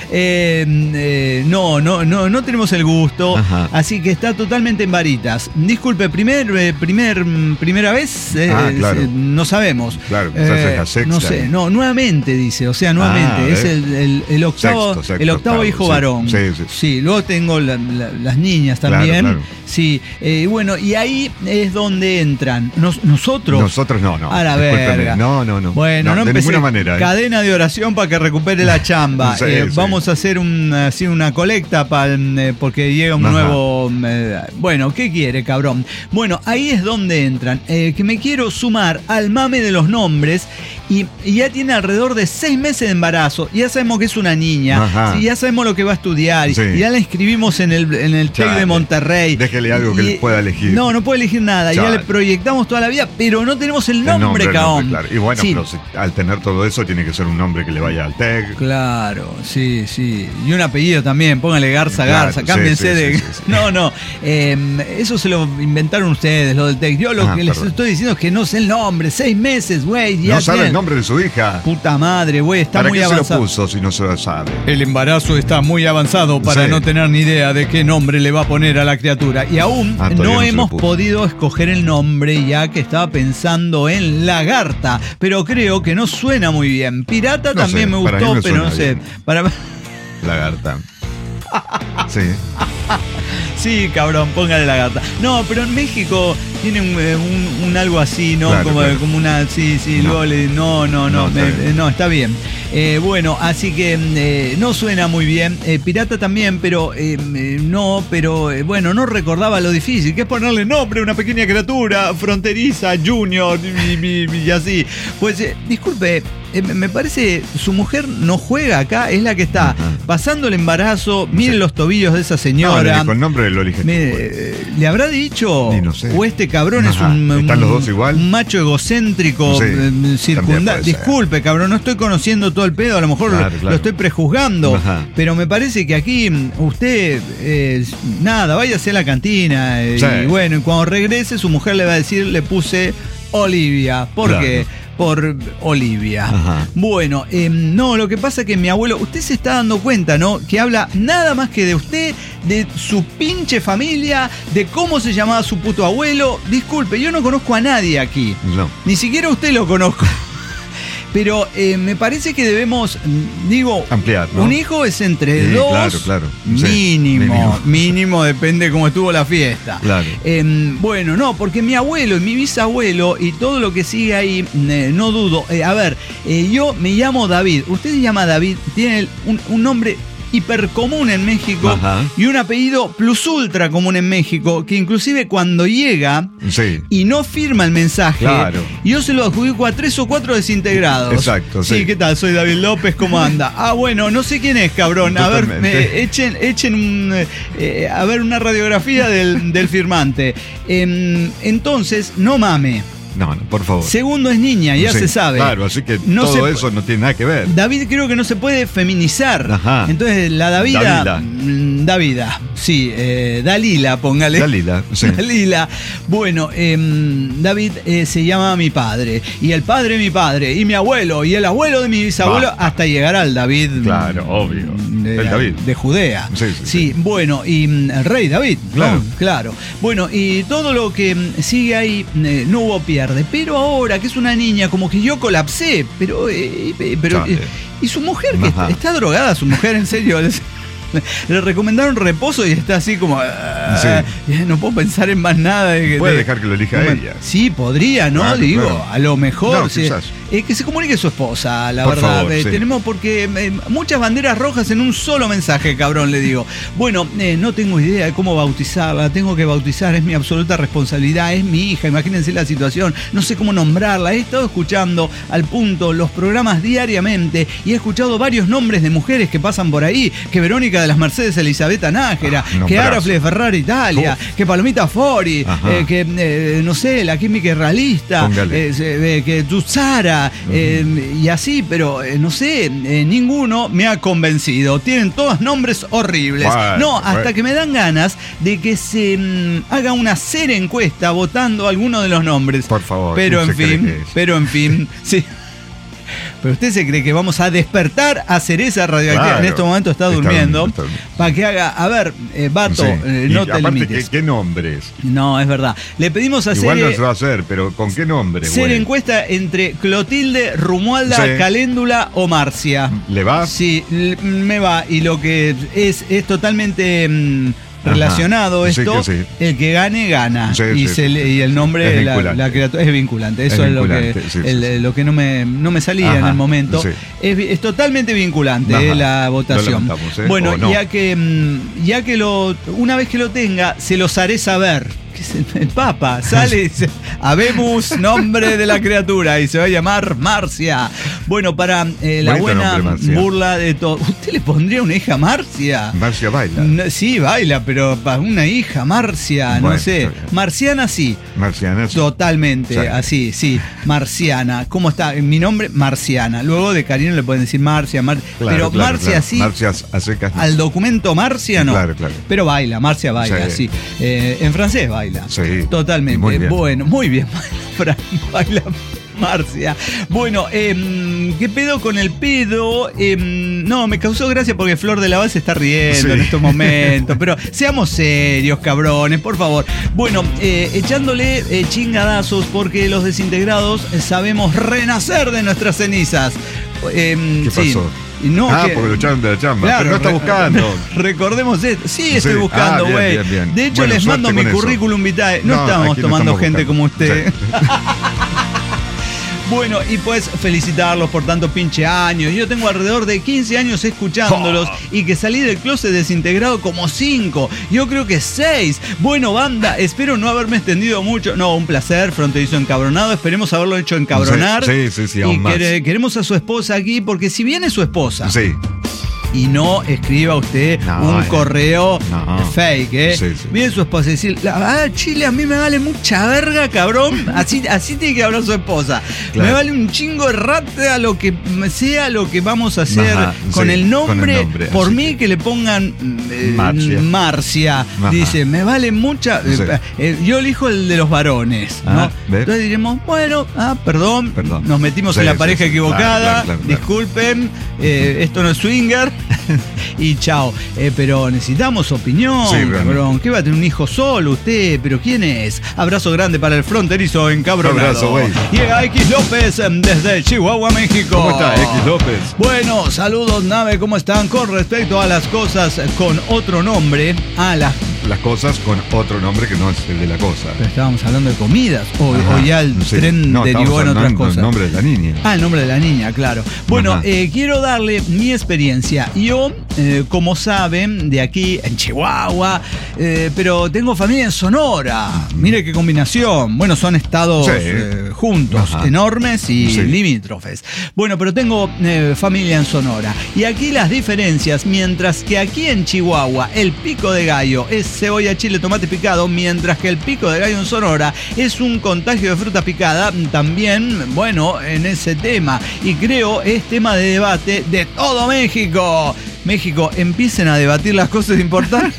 eh, eh, no, no, no, no tenemos el gusto. Ajá. Así que está totalmente en varitas. Disculpe, primer, eh, primer, primera vez, eh, ah, claro. eh, no sabemos. Claro, eh, la sexta. No sé, no, nuevamente dice, o sea, nuevamente. Ah, es el, el, el octavo, sexto, sexto, el octavo octavo, hijo sí, varón. Sí, sí. Sí, luego tengo la, la, las niñas también. Claro, claro. Sí, eh, bueno, y ahí es donde entran. Nos, nosotros. Nosotros no, no. A la verga. No, no, no. Bueno, no, no de ninguna manera. ¿eh? Cadena de oración para que recupere la chamba. sí, eh, sí. Vamos a hacer un, así una colecta para, eh, porque llega un Ajá. nuevo. Eh, bueno, ¿qué quiere, cabrón? Bueno, ahí es donde entran. Eh, que me quiero sumar al mame de los nombres. Y, y ya tiene alrededor de seis meses de embarazo. Ya sabemos que es una niña. Sí, ya sabemos lo que va a estudiar. Sí. Y ya la inscribimos en el, en el TEC de Monterrey. Déjele algo que y, pueda elegir. No, no puede elegir nada. Chale. Ya le proyectamos toda la vida, pero no tenemos el nombre, el nombre cabrón. Claro. Y bueno, sí. pero si, al tener todo eso, tiene que ser un nombre que le vaya al TEC. Claro, sí, sí. Y un apellido también. Póngale Garza, claro, Garza. Cámbiense sí, sí, de. Sí, sí, sí. No, no. Eh, eso se lo inventaron ustedes, lo del TEC. Yo lo ah, que perdón. les estoy diciendo es que no sé el nombre. Seis meses, güey. No sabe el nombre de su hija. Puta madre, güey, está ¿Para muy qué avanzado. Se lo puso si no se lo sabe? El embarazo está muy avanzado para sí. no tener ni idea de qué nombre le va a poner a la criatura. Y aún ah, no, no hemos podido escoger el nombre, ya que estaba pensando en Lagarta. Pero creo que no suena muy bien. Pirata no también sé, me gustó, me pero no sé. Bien. Para Lagarta. Sí. Sí, cabrón, póngale Lagarta. No, pero en México tiene un, un, un algo así, ¿no? Claro, como, claro. como una. Sí, sí, no. luego le. No, no, no. No, me, está, bien. no está bien. Eh, bueno, así que eh, no suena muy bien. Eh, Pirata también, pero eh, no, pero eh, bueno, no recordaba lo difícil que es ponerle nombre a una pequeña criatura fronteriza, junior y, y, y así. Pues, eh, disculpe. Eh, me parece su mujer no juega acá, es la que está uh-huh. pasando el embarazo. Miren sí. los tobillos de esa señora. No, con nombre lo elige. Mire, ¿le habrá dicho? No sé. O este cabrón Ajá. es un, ¿Están los dos igual? un macho egocéntrico, sí. circundante. Disculpe, cabrón, no estoy conociendo todo el pedo, a lo mejor claro, lo, claro. lo estoy prejuzgando. Ajá. Pero me parece que aquí usted, eh, nada, váyase a la cantina. Eh, sí. Y bueno, y cuando regrese, su mujer le va a decir, le puse Olivia. ¿Por claro. qué? Por Olivia. Ajá. Bueno, eh, no, lo que pasa es que mi abuelo, usted se está dando cuenta, ¿no? Que habla nada más que de usted, de su pinche familia, de cómo se llamaba su puto abuelo. Disculpe, yo no conozco a nadie aquí. No. Ni siquiera a usted lo conozco. Pero eh, me parece que debemos, digo, ampliar, ¿no? Un hijo es entre sí, dos, claro, claro. Mínimo, sí, mínimo, mínimo, depende cómo estuvo la fiesta. Claro. Eh, bueno, no, porque mi abuelo y mi bisabuelo y todo lo que sigue ahí, eh, no dudo. Eh, a ver, eh, yo me llamo David, usted se llama David, tiene un, un nombre hipercomún en México. Ajá. Y un apellido plus ultra común en México, que inclusive cuando llega sí. y no firma el mensaje, claro. yo se lo adjudico a tres o cuatro desintegrados. Exacto, sí. Sí, ¿qué tal? Soy David López, ¿cómo anda? Ah, bueno, no sé quién es, cabrón. A Totalmente. ver, me, echen, echen un, eh, a ver una radiografía del, del firmante. Eh, entonces, no mame. No, no, por favor. Segundo es niña, ya sí, se sabe. Claro, así que no todo se, eso no tiene nada que ver. David creo que no se puede feminizar. Ajá. Entonces la Davida. Davida. Davida, sí, eh, Dalila, póngale. Dalila, sí. Dalila. Bueno, eh, David eh, se llama mi padre. Y el padre de mi padre. Y mi abuelo. Y el abuelo de mi bisabuelo. Bah. Hasta llegar al David. Claro, obvio. De, el David. De Judea. Sí, sí, sí, sí. Bueno, y el rey David. Claro. ¿No? Claro. Bueno, y todo lo que sigue ahí, eh, no hubo pierde. Pero ahora que es una niña, como que yo colapsé. Pero, eh, pero eh, y su mujer, que está, está drogada, su mujer, en serio. Le recomendaron reposo y está así como... Sí. No puedo pensar en más nada. De, Puede de, dejar que lo elija como, ella. Sí, podría, ¿no? Claro, Digo, claro. a lo mejor... No, sí, eh, que se comunique su esposa, la Por verdad. Favor, eh, sí. Tenemos porque eh, muchas banderas rojas en un solo mensaje, cabrón, le digo. Bueno, eh, no tengo idea de cómo bautizarla. Tengo que bautizar, es mi absoluta responsabilidad. Es mi hija, imagínense la situación. No sé cómo nombrarla. He estado escuchando al punto los programas diariamente y he escuchado varios nombres de mujeres que pasan por ahí. Que Verónica de las Mercedes Elizabeta Nájera, ah, que Arafle Ferrari Italia, Uf. que Palomita Fori, eh, que eh, no sé, la química realista, eh, eh, que Tutsara, uh-huh. eh, y así, pero eh, no sé, eh, ninguno me ha convencido. Tienen todos nombres horribles. Bueno, no, hasta bueno. que me dan ganas de que se mm, haga una seria encuesta votando alguno de los nombres. Por favor. Pero en fin, pero en fin, sí. Pero usted se cree que vamos a despertar a Cereza Radioactiva. Claro. En este momento está, Está durmiendo. durmiendo, está durmiendo. Para que haga. A ver, eh, Bato, Sí. eh, Y no te aparte, limites. ¿qué, qué nombres? No, es verdad. Le pedimos a Igual no Cere se va a hacer, pero ¿con qué nombre? hacer güey? encuesta entre Clotilde, Rumualda, Sí. Caléndula o Marcia. ¿Le va? Sí, l- me va. Y lo que es, es totalmente mm, relacionado Ajá. Sí esto, que sí. el que gane, gana. Sí, y, sí, se sí. le- y el nombre, Es la, vinculante. la criatura, es vinculante. Eso Es es, lo que, vinculante, sí, sí, el- sí. lo que no me, no me salía Ajá. en el momento. Sí. Es, vi- es totalmente vinculante Ajá. eh, la Lo votación. levantamos, ¿eh? Bueno, ¿O no? ya que, mm, ya que lo, una vez que lo tenga, se los haré saber. Que es el, el Papa sale y dice: habemos nombre de la criatura y se va a llamar Marcia. Bueno, para eh, la Bonito buena nombre, Marcia. burla de todo. ¿Usted le pondría una hija Marcia? Marcia baila. No, sí, baila, pero para una hija Marcia, Bueno, no sé. está bien. Marciana sí. Marciana. sí. Totalmente, Sí. así, sí. Marciana. ¿Cómo está? Mi nombre, Marciana. Luego de cariño le pueden decir Marcia, Mar- Claro, pero claro, Marcia claro. sí. Marcia a secas. no. Al documento Marcia no. Claro, claro. Pero baila, Marcia baila, sí. Sí. Eh, en francés baila. Sí. Totalmente. Muy bien. Bueno, muy bien. Fran, baila Marcia. Bueno, em, ¿qué pedo con el pedo? Em, no, me causó gracia porque Flor de la Base se está riendo Sí. en estos momentos. Pero seamos serios, cabrones, por favor. Bueno, eh, echándole eh, chingadazos porque los desintegrados eh, sabemos renacer de nuestras cenizas. Em, ¿Qué sí. pasó? No, ah, que- porque lo echaron de la chamba. Claro, pero no está re- buscando. Recordemos esto. Sí, Sí. estoy buscando, Ah, bien, güey. bien, bien. De hecho, Bueno, les mando suerte mi con eso. currículum vitae. No, No, estamos aquí no tomando estamos gente buscando. como usted. Sí. Bueno, y pues felicitarlos por tanto pinche años. Yo tengo alrededor de quince años escuchándolos y que salí del closet desintegrado como cinco. Yo creo que seis. Bueno, banda, espero no haberme extendido mucho. No, un placer, fronterizo encabronado. Esperemos haberlo hecho encabronar. Sí, sí, sí, aún y más. quere- queremos a su esposa aquí porque si viene su esposa. Sí. Y no escriba usted No, un eh. correo No. fake, ¿eh? Sí, sí. Viene su esposa y decir, ah, Chile, a mí me vale mucha verga, cabrón. Así, así tiene que hablar su esposa. Claro. Me vale un chingo de rata lo que sea lo que vamos a hacer Ajá, con, sí, el nombre, con el nombre, por así mí que- que le pongan eh, Marcia. Marcia. Ajá. Dice, me vale mucha. Sí. eh, eh, yo elijo el de los varones, ¿no? Ah, ¿ves? Entonces diremos, bueno, ah, perdón, Perdón. nos metimos Sí, en la sí, pareja sí. equivocada. Claro, claro, claro, claro. Disculpen, eh, esto no es swinger. Y chao. Eh, pero necesitamos opinión, Sí, realmente. cabrón. ¿Qué va a tener un hijo solo usted? ¿Pero quién es? Abrazo grande para el fronterizo encabronado. Abrazo, güey. Llega X López em, desde Chihuahua, México. ¿Cómo está, X López? Bueno, saludos, nave, ¿cómo están? Con respecto a las cosas con otro nombre, a las... Las cosas con otro nombre que no es el de la cosa. Pero estábamos hablando de comidas, o, Ajá, o ya el sí. tren No, derivó estamos en otras hablando del cosas. nombre de la niña. Ah, el nombre de la niña, claro. Bueno, Ajá. eh, quiero darle mi experiencia. Yo, eh, como saben, de aquí en Chihuahua, eh, pero tengo familia en Sonora. Mire qué combinación. Bueno, son estados Sí. eh, juntos, Ajá. enormes y Sí. limítrofes. Bueno, pero tengo eh, familia en Sonora. Y aquí las diferencias, mientras que aquí en Chihuahua el pico de gallo es cebolla, chile, tomate picado, mientras que el pico de gallo en Sonora es un contagio de fruta picada, también, bueno, en ese tema. Y creo es tema de debate de todo México. México, empiecen a debatir las cosas importantes.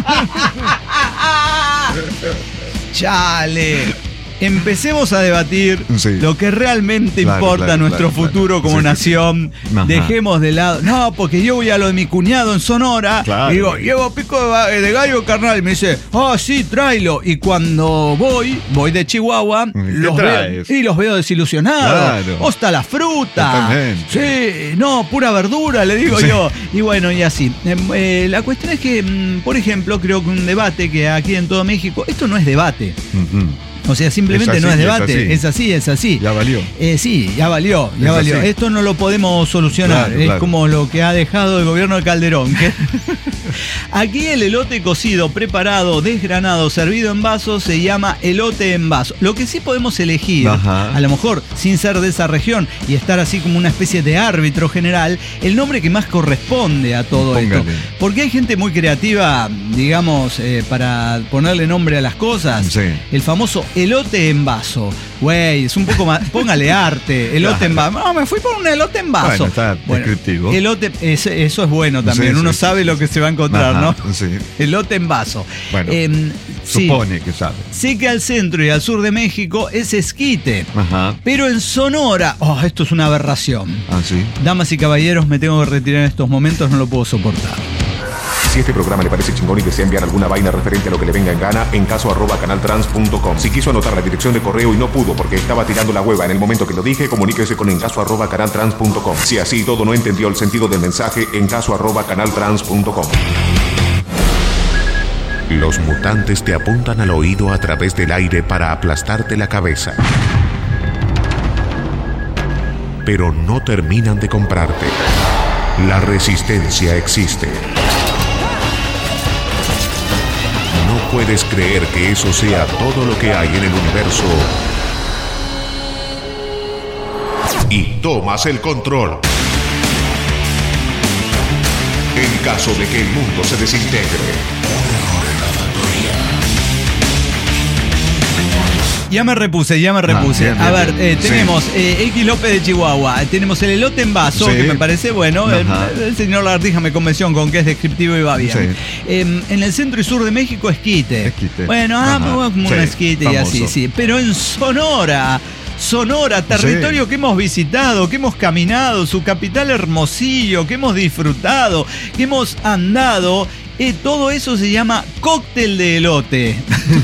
Chale. Empecemos a debatir Sí. lo que realmente Claro, importa claro, nuestro claro, futuro claro. como Sí, sí, nación. Ajá. Dejemos de lado. No, porque yo voy a lo de mi cuñado en Sonora. Claro. Y digo, llevo pico de, ba- de gallo, carnal. Y me dice, ah, sí, tráelo. Y cuando voy, voy de Chihuahua, ¿Qué los veo, traes? y los veo desilusionados. Claro. Hosta la fruta. Totalmente. Sí, no, pura verdura, le digo Sí. yo. Y bueno, y así. Eh, eh, la cuestión es que, mm, por ejemplo, creo que un debate que aquí en todo México, esto no es debate. Ujú. O sea, simplemente Es no así, es es debate, así. es así, es así. Ya valió. Eh, sí, ya valió, ya Es valió. así. Esto no lo podemos solucionar, Claro, es claro. como lo que ha dejado el gobierno de Calderón. que- Aquí el elote cocido, preparado, desgranado, servido en vaso, se llama elote en vaso. Lo que sí podemos elegir, Ajá. a lo mejor sin ser de esa región y estar así como una especie de árbitro general, el nombre que más corresponde a todo esto. Póngale. Porque hay gente muy creativa, digamos, eh, para ponerle nombre a las cosas. Sí. El famoso elote en vaso. Güey, es un poco más. Póngale arte. Elote en vaso. No, me fui por un elote en vaso. Bueno, está descriptivo. Elote, es- eso es bueno también. Sí, Uno sí, sabe sí, lo sí. que se va a encontrar, Ajá, ¿no? sí. Elote en vaso. Bueno. Eh, Sí. Supone que sabe. Sé que al centro y al sur de México es esquite. Ajá. Pero en Sonora, oh, esto es una aberración. Ah, sí. Damas y caballeros, me tengo que retirar en estos momentos, no lo puedo soportar. Si este programa le parece chingón y desea enviar alguna vaina referente a lo que le venga en gana, en caso arroba canaltrans punto com. Si quiso anotar la dirección de correo y no pudo porque estaba tirando la hueva en el momento que lo dije, comuníquese con encaso arroba canaltrans punto com. Si así todo no entendió el sentido del mensaje, encaso arroba canaltrans punto com. Los mutantes te apuntan al oído a través del aire para aplastarte la cabeza. Pero no terminan de comprarte. La resistencia existe. No puedes creer que eso sea todo lo que hay en el universo. Y tomas el control. En caso de que el mundo se desintegre. Ya me repuse, ya me repuse. Ah, bien, bien, a ver, eh, tenemos sí. eh, X López de Chihuahua, tenemos el elote en vaso, sí. que me parece bueno. El, el señor Lagartija me convenció con que es descriptivo y va bien. Sí. Eh, en el centro y sur de México, esquite. Esquite. Bueno, ah, como sí, un esquite famoso. Y así, sí. Pero en Sonora... Sonora, territorio sí. que hemos visitado, que hemos caminado, su capital Hermosillo, que hemos disfrutado, que hemos andado, eh, todo eso se llama cóctel de elote.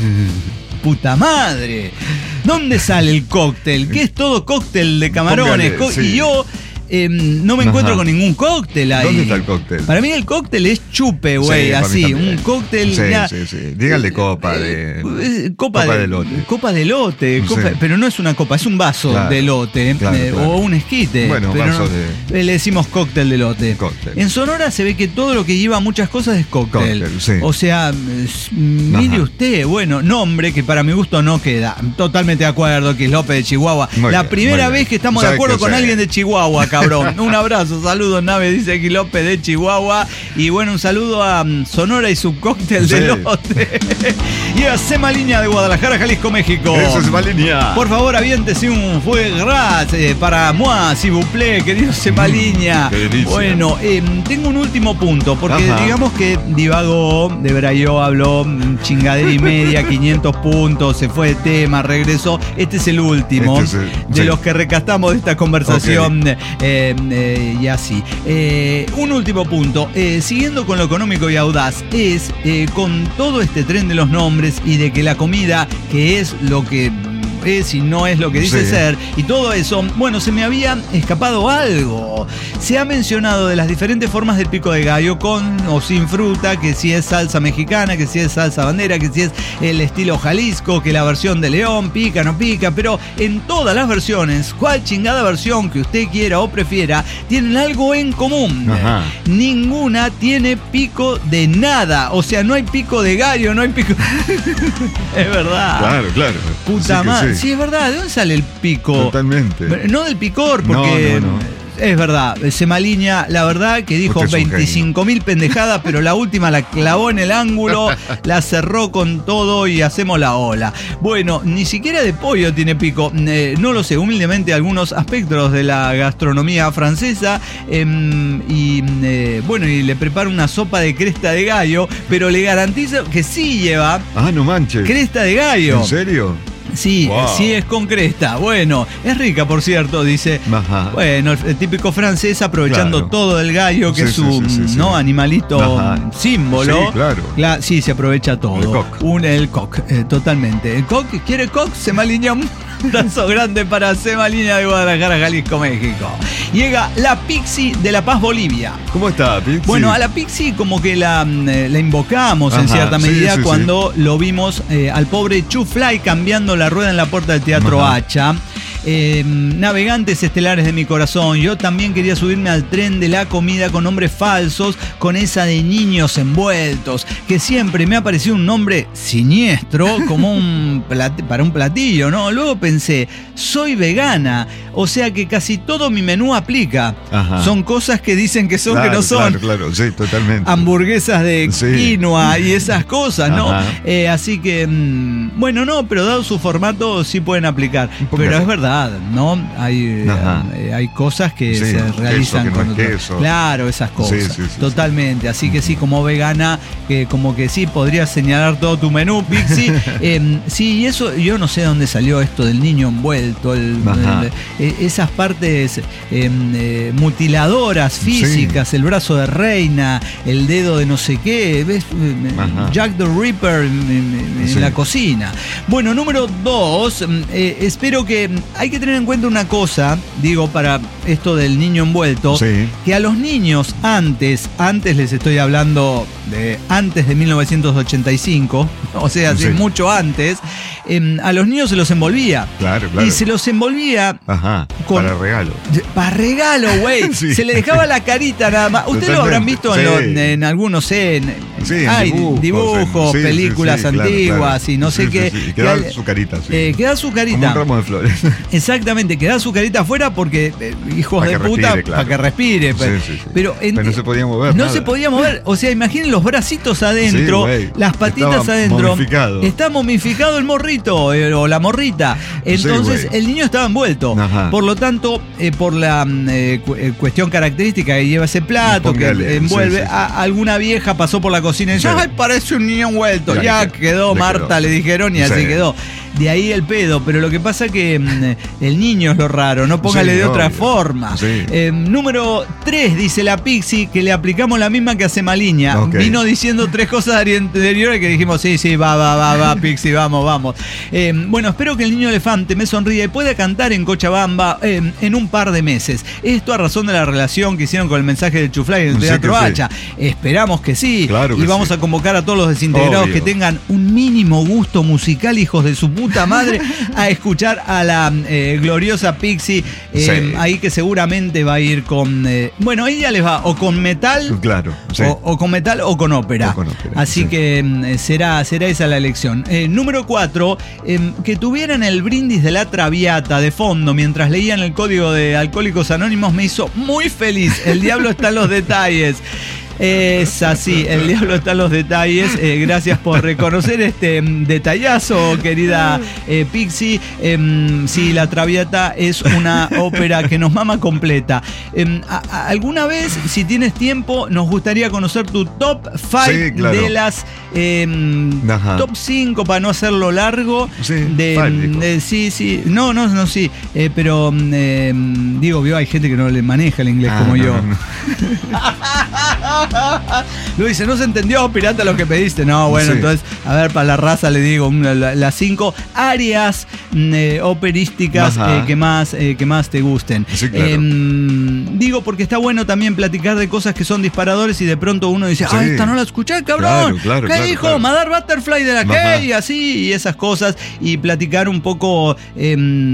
¡Puta madre! ¿Dónde sale el cóctel? ¿Qué es todo cóctel de camarones? Póngale, sí. Y yo... Eh, no me encuentro Ajá. con ningún cóctel ahí. ¿Dónde está el cóctel? Para mí el cóctel es chupe, güey, sí, así, un cóctel. Sí, ya, sí, sí. Díganle copa de. Eh, copa, copa de, de elote. Copa de elote, Sí. copa, pero no es una copa, es un vaso claro, de elote claro, eh, claro. o un esquite. Bueno, pero vaso no, de. Le decimos cóctel de elote. Cóctel. En Sonora se ve que todo lo que lleva muchas cosas es cóctel. Cóctel, sí. O sea, mire Ajá. usted, bueno, nombre que para mi gusto no queda. Totalmente de acuerdo, que es López de Chihuahua. Muy La bien, primera vez que estamos de acuerdo con sé. alguien de Chihuahua, cabrón. Un abrazo. Saludos, Nave, dice X López de Chihuahua. Y bueno, un saludo a um, Sonora y su cóctel sí. de elote. Y a Semaliña de Guadalajara, Jalisco, México. Eso es Semaliña. Por favor, aviéntese un fue gras eh, para moi, s'il vous plaît, querido Semaliña. Mm, bueno, eh, tengo un último punto, porque Ajá. digamos que divagó, de Brayó habló chingadera y media, quinientos puntos, se fue de tema, regresó. Este es el último este es el, de sí. los que recastamos de esta conversación. Okay. Eh, eh, y así. Eh, un último punto, eh, siguiendo con lo económico y audaz, es eh, con todo este tren de los nombres y de que la comida, que es lo que es y no es lo que dice sí. ser, y todo eso, bueno, se me había escapado algo. Se ha mencionado de las diferentes formas del pico de gallo, con o sin fruta, que si es salsa mexicana, que si es salsa bandera, que si es el estilo Jalisco, que la versión de León, pica, no pica, pero en todas las versiones, cual chingada versión que usted quiera o prefiera, tienen algo en común. Ajá. Ninguna tiene pico de nada, o sea, no hay pico de gallo, no hay pico... Es verdad. Claro, claro. Puta sí madre. Sí. sí, es verdad. ¿De dónde sale el pico? Totalmente. No del picor, porque... No, no, no. Es verdad, Semaliña, la verdad que dijo veinticinco mil pendejadas, pero la última la clavó en el ángulo, la cerró con todo y hacemos la ola. Bueno, ni siquiera de pollo tiene pico, eh, no lo sé, humildemente algunos aspectos de la gastronomía francesa, eh, y eh, bueno, y le preparo una sopa de cresta de gallo, pero le garantizo que sí lleva... Ah, no manches. Cresta de gallo. ¿En serio? Sí, wow. sí es con cresta. Bueno, es rica, por cierto, dice. Ajá. Bueno, el típico francés aprovechando claro. todo el gallo, que sí, es su sí, sí, sí, ¿no? sí. animalito Ajá. símbolo. Sí, claro. La, sí, se aprovecha todo. El coq. Un, el coq, eh, totalmente. ¿El coq? ¿Quiere coq? Semaliña. Un abrazo grande para Semaliña de Guadalajara, Jalisco, México. Llega la Pixie de La Paz, Bolivia. ¿Cómo está, Pixie? Bueno, a la Pixie como que la, la invocamos Ajá, en cierta medida sí, sí, cuando sí. lo vimos eh, al pobre Chu Fly cambiando la rueda en la puerta del Teatro Ajá. Hacha. Eh, navegantes estelares de mi corazón, yo también quería subirme al tren de la comida con nombres falsos, con esa de niños envueltos, que siempre me ha parecido un nombre siniestro, como un plat- para un platillo, ¿no? Luego pensé, soy vegana, o sea que casi todo mi menú aplica. Ajá. Son cosas que dicen que son, claro, que no son. Claro, claro, sí, totalmente. Hamburguesas de sí. quinoa y esas cosas, ¿no? Eh, así que, mmm, bueno, no, pero dado su formato sí pueden aplicar. Pero es verdad. verdad, ¿no? Hay, eh, hay cosas que sí, se realizan queso, que con no es queso. Claro, esas cosas. Sí, sí, sí, totalmente. Así que sí, como vegana, que como que sí, podrías señalar todo tu menú, Pixie. eh, sí, y eso, yo no sé dónde salió esto del niño envuelto, el, el, eh, esas partes eh, eh, mutiladoras físicas, sí. El brazo de reina, el dedo de no sé qué, ¿ves? Ajá. Jack the Ripper en, en, en sí. la cocina. Bueno, número dos, eh, espero que hay que tener en cuenta una cosa, digo, para esto del niño envuelto, sí. que a los niños antes, antes les estoy hablando de antes de mil novecientos ochenta y cinco, o sea, sí. mucho antes, eh, a los niños se los envolvía. Claro, claro. Y se los envolvía Ajá, con, para regalo. Para regalo, güey. sí. Se le dejaba la carita nada más. Ustedes lo habrán visto sí. en, lo, en algunos, sé, en, sí, hay dibujos, dibujos en, sí, películas sí, sí, antiguas claro, claro. y no sí, sé sí, qué. Sí, sí. Y queda que, su carita, sí. Eh, queda su carita. Como un ramo de flores. Exactamente, queda su carita afuera porque, eh, hijos para de puta, respire, claro. para que respire. Sí, pero, sí, sí. Pero, en, pero no se podía mover. No nada. se podía mover. O sea, imaginen los bracitos adentro, sí, las patitas Estaba adentro. Momificado. Está momificado el morrito eh, o la morrita. Entonces, sí, el niño estaba envuelto. Ajá. Por lo tanto, eh, por la eh, cu cuestión característica que lleva ese plato, Póngale, que envuelve, sí, sí, sí. A, alguna vieja pasó por la cocina y dice, ay, parece un niño envuelto. Ya, ya quedó, ya Marta, quedó. Le dijeron y sí. así quedó. De ahí el pedo, pero lo que pasa que mm, el niño es lo raro, no póngale sí, de otra obvio. forma. Sí. Eh, número tres, dice la Pixie, que le aplicamos la misma que hace Maliña. Okay. Vino diciendo tres cosas anteriores que dijimos, sí, sí, va, va, va, va, Pixie, vamos, vamos. Eh, bueno, espero que el niño elefante me sonríe y pueda cantar en Cochabamba eh, en un par de meses. Esto a razón de la relación que hicieron con el mensaje del Chuflay en el Teatro sí Hacha. Sí. Esperamos que sí. Claro que y vamos sí. a convocar a todos los desintegrados Obvio. que tengan un mínimo gusto musical, hijos de su puta madre, a escuchar a la eh, gloriosa Pixie, eh, sí. ahí que seguramente va a ir con, eh, bueno, ella les va o con metal, claro, sí. o, o con metal o con ópera. O con ópera Así sí. que eh, será, será esa la elección. Eh, número cuatro, eh, que tuvieran el brindis de la Traviata de fondo mientras leían el código de Alcohólicos Anónimos me hizo muy feliz. El diablo está en los detalles. Es así, el diablo está en los detalles. Eh, gracias por reconocer este um, detallazo, querida eh, Pixie. Eh, sí, la Traviata es una ópera que nos mama completa. Eh, a, a, alguna vez, si tienes tiempo, nos gustaría conocer tu top cinco sí, claro. de las eh, top cinco, para no hacerlo largo. Sí, de, de, sí, sí. No, no, no, sí. Eh, pero eh, digo, vio, hay gente que no le maneja el inglés ah, como no, yo. No, no. Lo dice, no se entendió, pirata, lo que pediste. No, bueno, sí. entonces, a ver, para la raza le digo, las la cinco áreas eh, operísticas eh, que, más, eh, que más te gusten. Sí, claro. eh, digo, porque está bueno también platicar de cosas que son disparadores y de pronto uno dice, sí. ah, esta no la escuché, cabrón. Claro, claro, ¿Qué claro, dijo? Claro. Madar Butterfly de la que y así, y esas cosas. Y platicar un poco eh,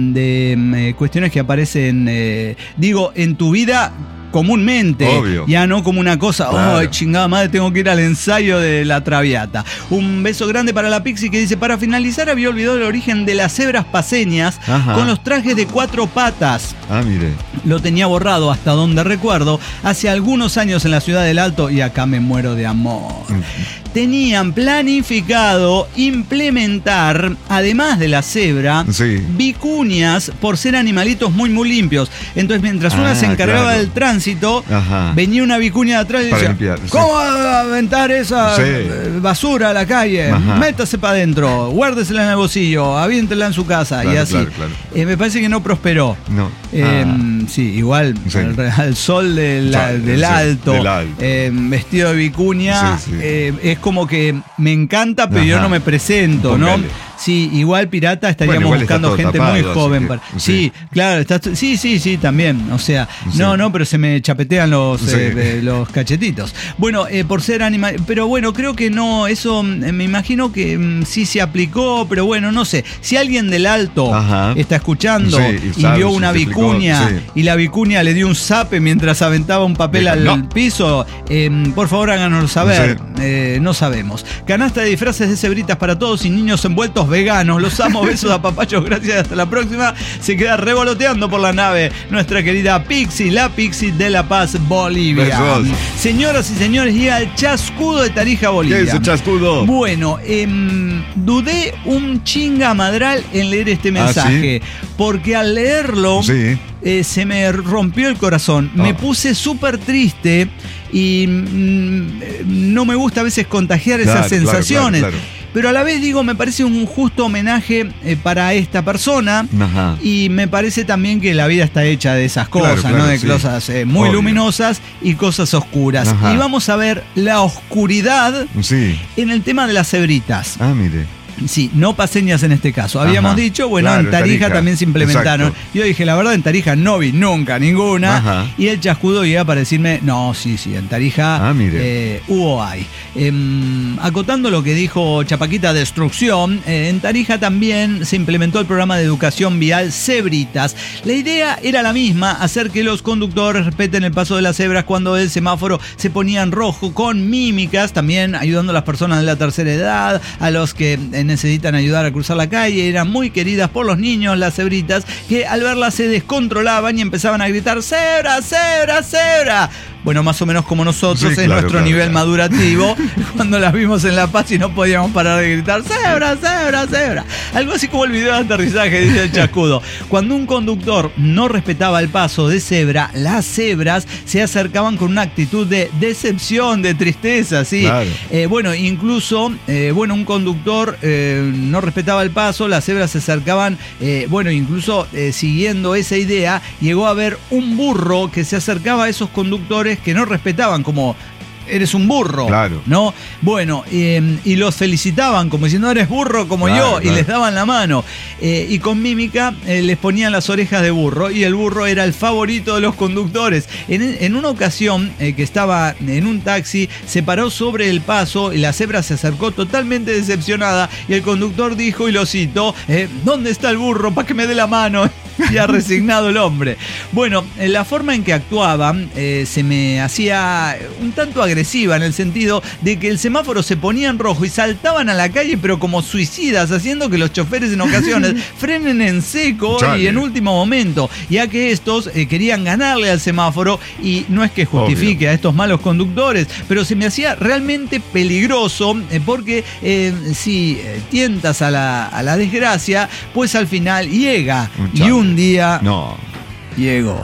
de eh, cuestiones que aparecen, eh, digo, en tu vida comúnmente, Obvio. ya no como una cosa, claro. oh, chingada madre, tengo que ir al ensayo de la Traviata. Un beso grande para la Pixie que dice, para finalizar había olvidado el origen de las cebras paceñas Ajá. con los trajes de cuatro patas. Ah, mire. Lo tenía borrado hasta donde recuerdo, hace algunos años en la ciudad del Alto, y acá me muero de amor. Uh-huh. Tenían planificado implementar, además de la cebra, sí. vicuñas por ser animalitos muy muy limpios. Entonces, mientras ah, una se encargaba claro. del tránsito, Ajá. venía una vicuña de atrás y decía, limpiar, ¿cómo sí. va a aventar esa sí. basura a la calle? Ajá. Métase para adentro, guárdesela en el bolsillo, aviéntela en su casa. Claro, y así. Claro, claro. Eh, me parece que no prosperó. No. Eh, ah. Sí, igual sí. Al, al sol del, o sea, del, sí, alto, del alto. Eh, vestido de vicuña, sí, sí. Eh, es como que me encanta, pero Ajá. yo no me presento, Póngale. ¿no? Sí, igual pirata estaríamos bueno, buscando gente tapado, muy joven. Que, para... sí. sí, claro, está... sí, sí, sí, también. O sea, sí. no, no, pero se me chapetean los, sí. eh, los cachetitos. Bueno, eh, por ser animal, pero bueno, creo que no, eso eh, me imagino que mm, sí se aplicó, pero bueno, no sé. Si alguien del Alto Ajá. está escuchando sí, y, y vio una sí, vicuña sí. y la vicuña le dio un zape mientras aventaba un papel Deja, al no. piso, eh, por favor háganoslo saber. Sí. Eh, no sabemos. Canasta de disfraces de cebritas para todos y niños envueltos veganos. Los amo, besos a papachos, gracias, hasta la próxima. Se queda revoloteando por la nave nuestra querida Pixie, la Pixie de La Paz, Bolivia. Besos. Señoras y señores, y al Chascudo de Tarija, Bolivia. ¿Qué es el Chascudo? Bueno, eh, dudé un chinga madral en leer este mensaje. ¿Ah, sí? porque al leerlo Sí. eh, se me rompió el corazón. Ah. Me puse súper triste y mm, no me gusta a veces contagiar esas Claro, claro, sensaciones. claro, claro. Pero a la vez digo, me parece un justo homenaje eh, para esta persona. Ajá. Y me parece también que la vida está hecha de esas cosas, Claro, claro, ¿no? De sí. cosas eh, muy Obvio. luminosas y cosas oscuras. Ajá. Y vamos a ver la oscuridad Sí. en el tema de las cebritas. Ah, mire. Sí, no paseñas en este caso. Habíamos Ajá. dicho, bueno, Claro, en Tarija, en Tarija. también se implementaron. Exacto. Yo dije, la verdad, en Tarija no vi nunca ninguna. Ajá. Y el chascudo llega para decirme, no, sí, sí, en Tarija Ah, mire. eh, hubo hay. Em, acotando lo que dijo Chapaquita Destrucción, eh, en Tarija también se implementó el programa de educación vial Cebritas. La idea era la misma, hacer que los conductores respeten el paso de las cebras cuando el semáforo se ponía en rojo, con mímicas, también ayudando a las personas de la tercera edad, a los que eh, necesitan ayudar a cruzar la calle. Eran muy queridas por los niños, las cebritas, que al verlas se descontrolaban y empezaban a gritar ¡cebra, cebra, cebra! Bueno, más o menos como nosotros, Sí, es claro, nuestro claro, nivel claro. madurativo, cuando las vimos en La Paz y no podíamos parar de gritar ¡cebra, cebra, cebra! Algo así como el video de aterrizaje, dice el chascudo. Cuando un conductor no respetaba el paso de cebra, las cebras se acercaban con una actitud de decepción, de tristeza, ¿sí? Claro. Eh, bueno, incluso, eh, bueno, un conductor eh, no respetaba el paso, las cebras se acercaban, eh, bueno, incluso eh, siguiendo esa idea, llegó a haber un burro que se acercaba a esos conductores que no respetaban, como eres un burro, Claro. ¿no? Bueno, eh, y los felicitaban como diciendo eres burro como Claro, yo, y claro. les daban la mano. Eh, y con mímica eh, les ponían las orejas de burro, y el burro era el favorito de los conductores. En, en una ocasión eh, que estaba en un taxi, se paró sobre el paso y la cebra se acercó totalmente decepcionada, y el conductor dijo, y lo cito, eh, ¿dónde está el burro para que me dé la mano? Ya resignado el hombre. Bueno, eh, la forma en que actuaban eh, se me hacía un tanto agresiva, en el sentido de que el semáforo se ponía en rojo y saltaban a la calle, pero como suicidas, haciendo que los choferes en ocasiones frenen en seco Chale. y en último momento, ya que estos eh, querían ganarle al semáforo. Y no es que justifique Obvio. a estos malos conductores, pero se me hacía realmente peligroso, eh, porque eh, si eh, tientas a la, a la desgracia, pues al final llega. Y Chale. un día No. llegó.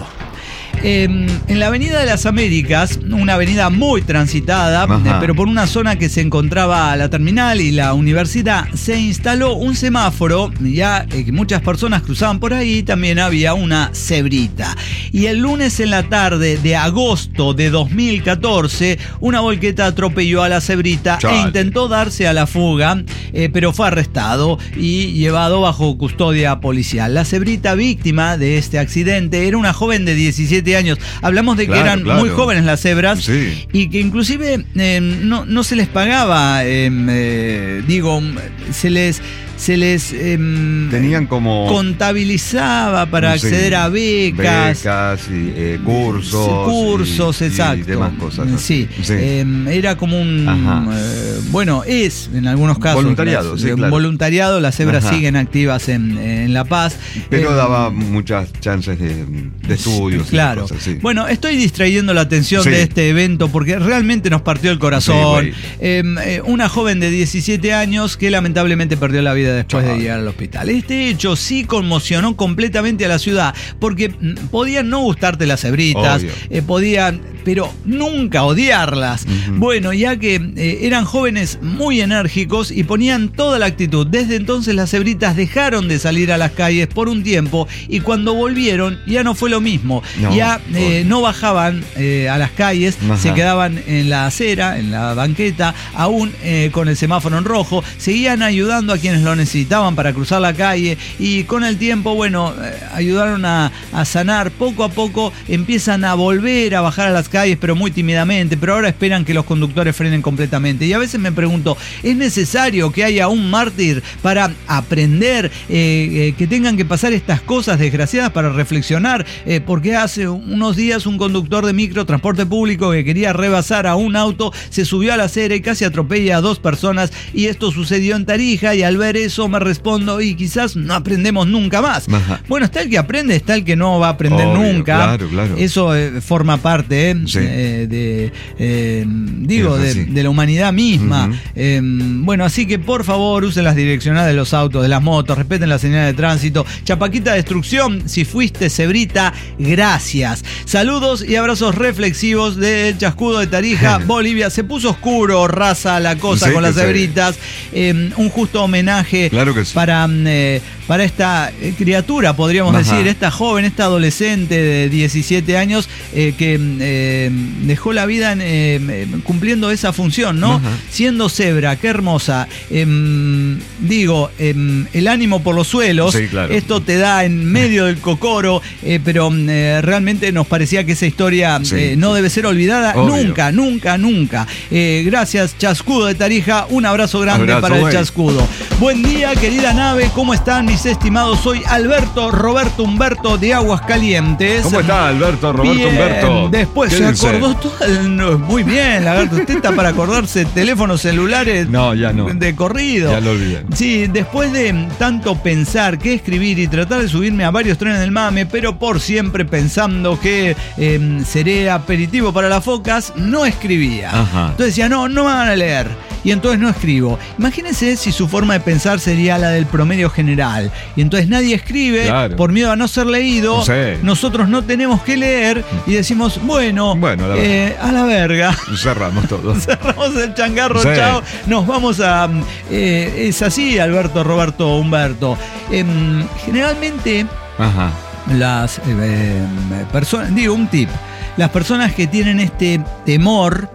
Eh, en la Avenida de las Américas, una avenida muy transitada, Ajá. eh, pero por una zona que se encontraba la terminal y la universidad, se instaló un semáforo, ya eh, que muchas personas cruzaban por ahí, también había una cebrita. Y el lunes en la tarde de agosto de dos mil catorce, una volqueta atropelló a la cebrita Chale. e intentó darse a la fuga, eh, pero fue arrestado y llevado bajo custodia policial. La cebrita víctima de este accidente era una joven de diecisiete años. Hablamos de Claro, que eran claro. muy jóvenes las cebras, Sí. y que inclusive eh, no, no se les pagaba, eh, eh, digo, se les... se les eh, Tenían como contabilizaba para Sí, acceder a becas. becas y eh, cursos. Sí, cursos, y, exacto. Y demás cosas. así. Sí, eh, era como un, Ajá. eh, bueno, es en algunos casos. Voluntariado, las- sí, un claro. voluntariado, las cebras Ajá. siguen activas en, en La Paz. Pero Eh, daba muchas chances de, de estudios. y Claro. cosas, sí. Bueno, estoy distrayendo la atención Sí. de este evento porque realmente nos partió el corazón. Sí, Eh, eh, una joven de diecisiete años que lamentablemente perdió la vida después Chale. de llegar al hospital. Este hecho sí conmocionó completamente a la ciudad, porque mm, podían no gustarte las cebritas, Obvio. eh, podían, pero nunca odiarlas. Ujú. Bueno, ya que eh, eran jóvenes muy enérgicos y ponían toda la actitud. Desde entonces las cebritas dejaron de salir a las calles por un tiempo, y cuando volvieron ya no fue lo mismo. No, ya eh, obvio. no bajaban eh, a las calles, Ajá. se quedaban en la acera, en la banqueta, aún eh, con el semáforo en rojo, seguían ayudando a quienes lo necesitaban para cruzar la calle, y con el tiempo, bueno, eh, ayudaron a, a sanar. Poco a poco empiezan a volver a bajar a las calles, pero muy tímidamente, pero ahora esperan que los conductores frenen completamente. Y a veces me pregunto, ¿es necesario que haya un mártir para aprender, eh, eh, que tengan que pasar estas cosas desgraciadas para reflexionar? Eh, porque hace unos días un conductor de micro, transporte público, que quería rebasar a un auto, se subió a la acera y casi atropella a dos personas, y esto sucedió en Tarija, y al ver eso me respondo, y quizás no aprendemos nunca más. Ajá. Bueno, está el que aprende, está el que no va a aprender Obvio, nunca. claro, claro. Eso eh, forma parte, ¿eh? Sí. eh, de, eh, digo, Es de, así. de la humanidad misma. Ujú. Eh, bueno, así que por favor usen las direccionales de los autos, de las motos, respeten las señales de tránsito. Chapaquita Destrucción, si fuiste cebrita, gracias. Saludos y abrazos reflexivos del Chascudo de Tarija, Bolivia. Se puso oscuro, raza, la cosa Sí, con que las sí. cebritas. Eh, un justo homenaje Claro que sí. para, eh, para esta eh, criatura, podríamos Ajá. decir, esta joven, esta adolescente de diecisiete años eh, que eh, dejó la vida en, eh, cumpliendo esa función, ¿no? Ajá. Siendo cebra, qué hermosa. Em, digo, em, el ánimo por los suelos, Sí, claro. esto te da en medio del cocoro, eh, pero eh, realmente nos parecía que esa historia Sí. eh, no debe ser olvidada Obvio. nunca, nunca, nunca. Eh, gracias, Chascudo de Tarija, un abrazo grande Abrazo, para el güey. Chascudo. Buen día, querida nave, ¿cómo están mis estimados? Soy Alberto Roberto Humberto de Aguascalientes. ¿Cómo está Alberto, Roberto Bien, Humberto? Después ¿Qué se dice? acordó todo el- no, muy bien, lagarto. Usted está para acordarse teléfonos celulares No, ya no. de corrido. Ya lo olvidé. Sí, después de tanto pensar qué escribir y tratar de subirme a varios trenes del mame, pero por siempre pensando que eh, seré aperitivo para las focas, no escribía. Ajá. Entonces decía, no, no me van a leer. Y entonces no escribo. Imagínense si su forma de pensar sería la del promedio general. Y entonces nadie escribe Claro. por miedo a no ser leído. Sí. Nosotros no tenemos que leer y decimos, bueno, Bueno, a la eh, a la verga. Cerramos todo. Cerramos el changarro, Sí. chao. Nos vamos a. eh, es así, Alberto, Roberto, Humberto. Em, generalmente, Ajá. las eh, eh, personas. Digo, un tip. Las personas que tienen este temor,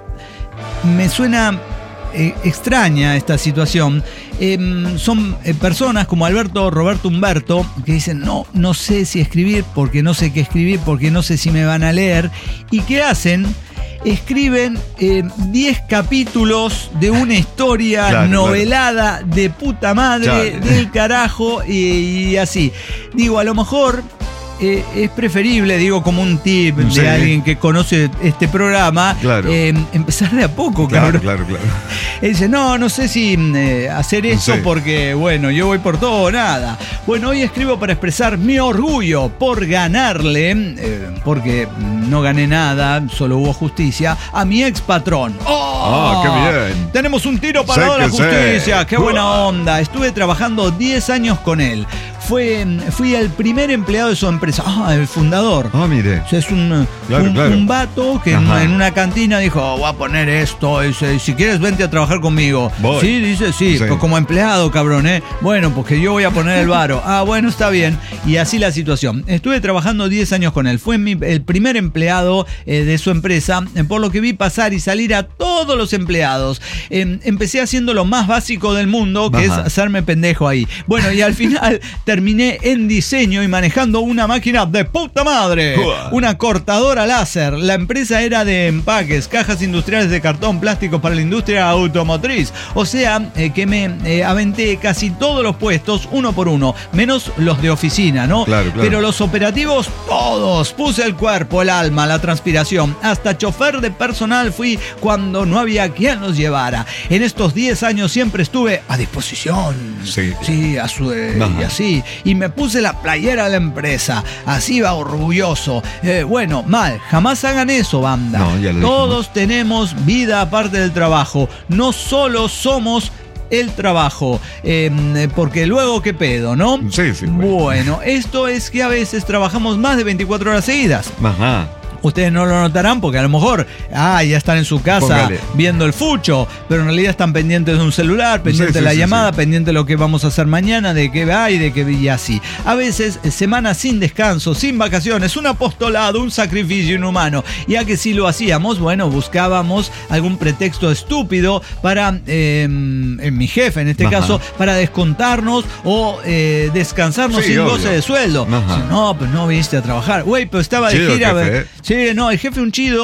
me suena. Eh, extraña esta situación. Eh, son eh, personas como Alberto, Roberto, Humberto, que dicen, no, no sé si escribir, porque no sé qué escribir, porque no sé si me van a leer. ¿Y qué hacen? Escriben diez capítulos de una historia Claro, novelada de puta madre, Claro. del carajo, y, y así. Digo, a lo mejor eh, es preferible, digo, como un tip Sí. de alguien que conoce este programa, Claro. eh, empezar de a poco, Claro, cabrón. claro, claro. Él dice, no, no sé si eh, hacer esto Sí. porque, bueno, yo voy por todo o nada. Bueno, hoy escribo para expresar mi orgullo por ganarle, eh, porque no gané nada, solo hubo justicia, a mi ex patrón. ¡Oh! Ah, qué bien. Tenemos un tiro para Sé toda la que sé. justicia, qué buena Uah. onda. Estuve trabajando diez años con él. Fue, fui el primer empleado de su empresa. Ah, el fundador. Ah, mire. O sea, es un, Claro, un, claro. un vato que en, Ajá. en una cantina dijo, "Oh, voy a poner esto, y dice, si quieres vente a trabajar conmigo". Voy. Sí, dice, sí, Sí. pues como empleado, cabrón, ¿eh? Bueno, porque yo voy a poner el varo. Ah, bueno, está bien. Y así la situación. Estuve trabajando diez años con él. Fue mi- el primer empleado eh, de su empresa, eh, por lo que vi pasar y salir a todos los empleados. Eh, empecé haciendo lo más básico del mundo, que Ajá. es hacerme pendejo ahí. Bueno, y al final terminé en diseño y manejando una máquina de puta madre. Uah. Una cortadora láser. La empresa era de empaques, cajas industriales de cartón, plásticos para la industria automotriz. O sea, eh, que me eh, aventé casi todos los puestos, uno por uno, menos los de oficina, ¿no? Claro, claro. Pero los operativos, todos. Puse el cuerpo, el alma, la transpiración. Hasta chofer de personal fui cuando no había quien los llevara. En estos diez años siempre estuve a disposición. Sí. Sí, a su, eh, Ajá. y así. Y me puse la playera de la empresa. Así va orgulloso. Eh, bueno, mal. Jamás hagan eso, banda. No, ya lo Todos tenemos vida aparte del trabajo. No solo somos el trabajo. Eh, porque luego, ¿qué pedo, no? Sí, sí, güey. Bueno, esto es que a veces trabajamos más de veinticuatro horas seguidas. Ajá. Ustedes no lo notarán porque a lo mejor, ah, ya están en su casa Póngale. viendo el fucho, pero en realidad están pendientes de un celular, pendientes Sí, de la sí, sí, llamada, sí. pendientes de lo que vamos a hacer mañana, de qué va y de qué y así. A veces, eh, semanas sin descanso, sin vacaciones, un apostolado, un sacrificio inhumano. Ya que si lo hacíamos, bueno, buscábamos algún pretexto estúpido para, eh, en mi jefe en este Ajá. caso, para descontarnos o eh, descansarnos Sí, sin obvio. goce de sueldo. Ajá. No, pues no viniste a trabar. Güey, pero estaba de Chido el gira. jefe, ¿eh? Sí, no, el jefe un chido,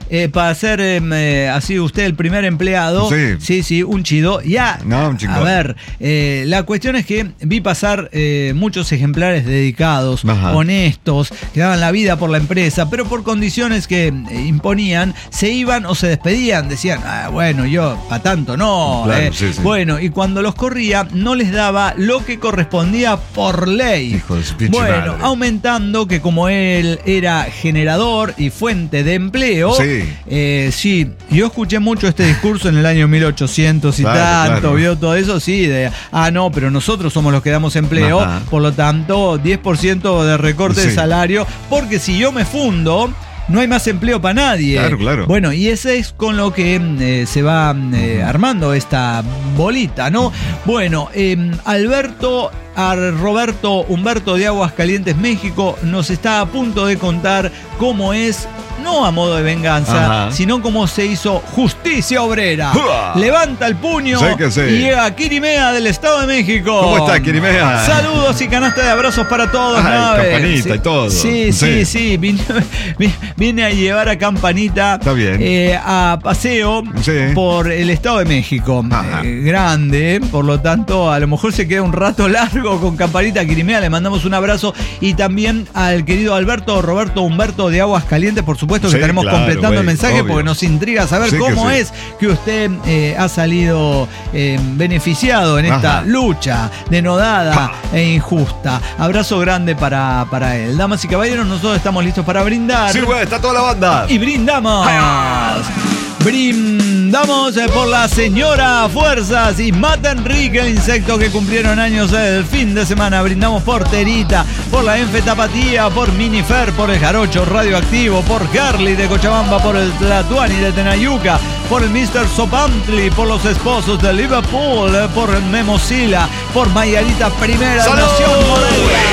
eh, para ser eh, así usted el primer empleado. Sí. Sí, sí, un chido. Ya, No, un chingón. a ver, eh, la cuestión es que vi pasar eh, muchos ejemplares dedicados, Ajá. honestos, que daban la vida por la empresa, pero por condiciones que eh, imponían, se iban o se despedían. Decían, ah, bueno, yo, para tanto, no. Claro, eh. sí, sí. Bueno, y cuando los corría, no les daba lo que correspondía por ley. Hijo de su pinche Bueno, madre. aumentando que como él era generador y fuente de empleo, Sí. eh, sí, yo escuché mucho este discurso en el año mil ochocientos y Claro, tanto, claro. vio todo eso, sí, de, ah, no, pero nosotros somos los que damos empleo, Ajá. por lo tanto, diez por ciento de recorte Sí. de salario, porque si yo me fundo, no hay más empleo para nadie. Claro, claro. Bueno, y ese es con lo que eh, se va eh, armando esta bolita, ¿no? Bueno, eh, Alberto, a Roberto Humberto de Aguascalientes, México, nos está a punto de contar cómo es, no a modo de venganza, Ajá. sino cómo se hizo justicia obrera. ¡Jua! Levanta el puño Sí que sí. y llega Quirimea del Estado de México. ¿Cómo está, Quirimea? Saludos y canasta de abrazos para todos. Ay, ¿no? A ver, Campanita sí, y todo. Sí, sí, Sí. sí. Vine, vine a llevar a Campanita Está bien. eh, a paseo Sí. por el Estado de México. Ajá. Eh, grande, por lo tanto, a lo mejor se queda un rato largo con Campanita Quirimea. Le mandamos un abrazo. Y también al querido Alberto Roberto Humberto de Aguascalientes, por supuesto, que Sí, estaremos claro, completando güey, el mensaje obvio. porque nos intriga saber Sí que cómo sí. es que usted eh, ha salido eh, beneficiado en esta Ajá. lucha denodada Ja. e injusta. Abrazo grande para, para él. Damas y caballeros, nosotros estamos listos para brindar. Sí, güey, está toda la banda. Y brindamos. Brindamos eh, por la señora Fuerzas y Mata Enrique, el insecto que cumplieron años el fin de semana. Brindamos por Terita, por la Enfe Tapatía, por Minifer, por el Jarocho Radioactivo, por Carly de Cochabamba, por el Tlatuani de Tenayuca, por el mister Sopantli, por los esposos de Liverpool, eh, por el Memosila, por Mayarita Primera ¡Salud! Nación Morelia.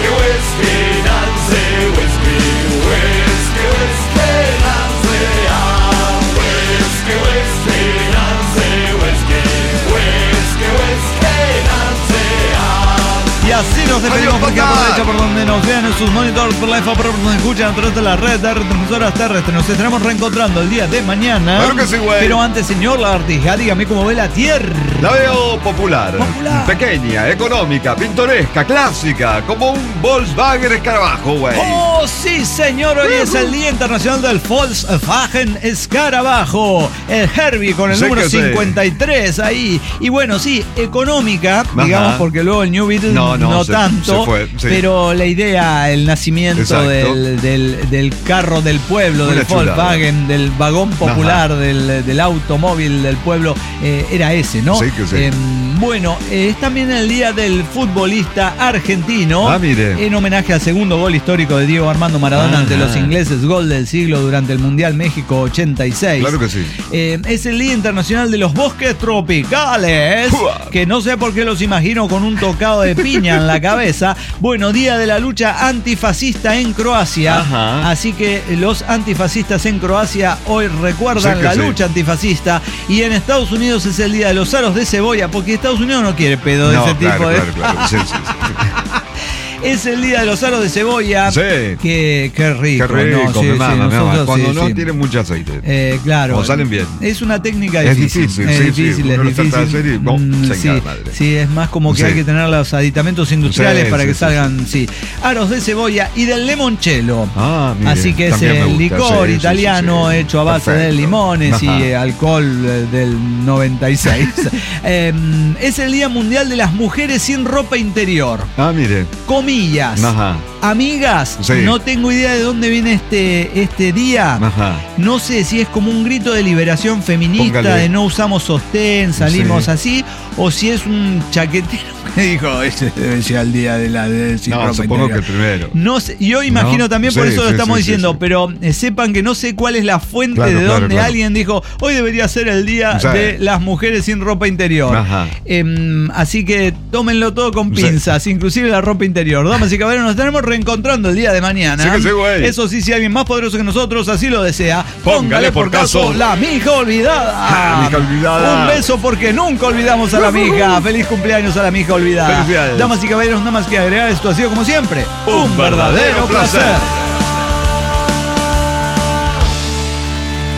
Y así nos despedimos Adiós, porque papá. aprovecha por donde nos vean en sus monitores, por la F A, por donde nos escuchan a través de la red de retransmisoras terrestres. Nos estaremos reencontrando el día de mañana. Claro que sí, güey. Pero antes, señor Lagartija, dígame cómo ve la tierra. La veo popular, Popular. pequeña, económica, pintoresca, clásica, como un Volkswagen Escarabajo, güey. Oh, sí, señor, hoy es el Día Internacional del Volkswagen Escarabajo. El Herbie con el Sí número que sí. cincuenta y tres ahí. Y bueno, sí, económica, Ajá. digamos, porque luego el New Beetle No, no, no, se- tanto. se fue, sí. Pero la idea, el nacimiento Exacto. del, del, del carro del pueblo, Una del chulada. Volkswagen, del vagón popular, del, del automóvil del pueblo, eh, era ese, ¿no? Sí que sí. Eh, bueno, eh, es también el día del futbolista argentino. Ah, mire. En homenaje al segundo gol histórico de Diego Armando Maradona Ajá. ante los ingleses, gol del siglo durante el Mundial México ochenta y seis. Claro que sí. Eh, es el Día Internacional de los Bosques Tropicales, Uah. que no sé por qué los imagino con un tocado de piña en la cabeza. Bueno, Día de la Lucha Antifascista en Croacia. Ajá. Así que los antifascistas en Croacia hoy recuerdan Sí que la sí. lucha antifascista. Y en Estados Unidos es el Día de los Aros de Cebolla, porque Estados Unidos no quiere pedo de No, ese claro, tipo de... claro, claro. Sí, sí, sí. Es el día de los aros de cebolla. Sí. Qué, qué rico. Qué rico, ¿no? Sí, me sí, mama, me mama. nosotros Cuando sí, no sí. tiene mucho aceite. Eh, claro. O salen bien. Es una técnica Es difícil. difícil, es sí, difícil, sí. es Uno lo trata de difícil. hacer y, ¡bum! Mm, se sí, encara madre. sí, es más como que Sí. hay que tener los aditamentos industriales Sí, para sí, que sí, salgan, sí. Aros de cebolla y del limoncello. Ah, mire, Así que es también me el gusta, licor sí, sí, italiano sí, sí. hecho a base de Perfecto. limones y Ajá. eh, alcohol eh, del noventa y seis. Eh, es el Día Mundial de las Mujeres sin ropa interior. Ah, mire. Comillas. Ajá. Amigas, Sí. no tengo idea de dónde viene este, este día. Ajá. No sé si es como un grito de liberación feminista, Póngale. de no usamos sostén, salimos Sí. así, o si es un chaquetero que dijo, ese debe ser el día de la de sin No, ropa supongo interior". que primero. No sé, yo imagino ¿No? también, por Sí, eso lo sí, estamos sí, sí, diciendo, sí. pero eh, sepan que no sé cuál es la fuente Claro, de claro, donde claro. alguien dijo, hoy debería ser el día Sí. de las mujeres sin ropa interior. Ajá. Em, así que tómenlo todo con Sí. pinzas, inclusive la ropa interior. Damas y caballeros, nos estaremos reencontrando el día de mañana. Sí que sí, güey. Eso sí, si alguien más poderoso que nosotros así lo desea, póngale, Póngale por por caso caso la mija olvidada. Ah, mija olvidada. Un beso porque nunca olvidamos a la mija. Feliz cumpleaños a la mija olvidada. Felicidades. Damas y caballeros, nada más que agregar, esto ha sido como siempre un, Un verdadero verdadero placer. placer.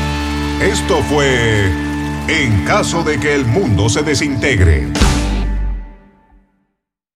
Esto fue En caso de que el mundo se desintegre.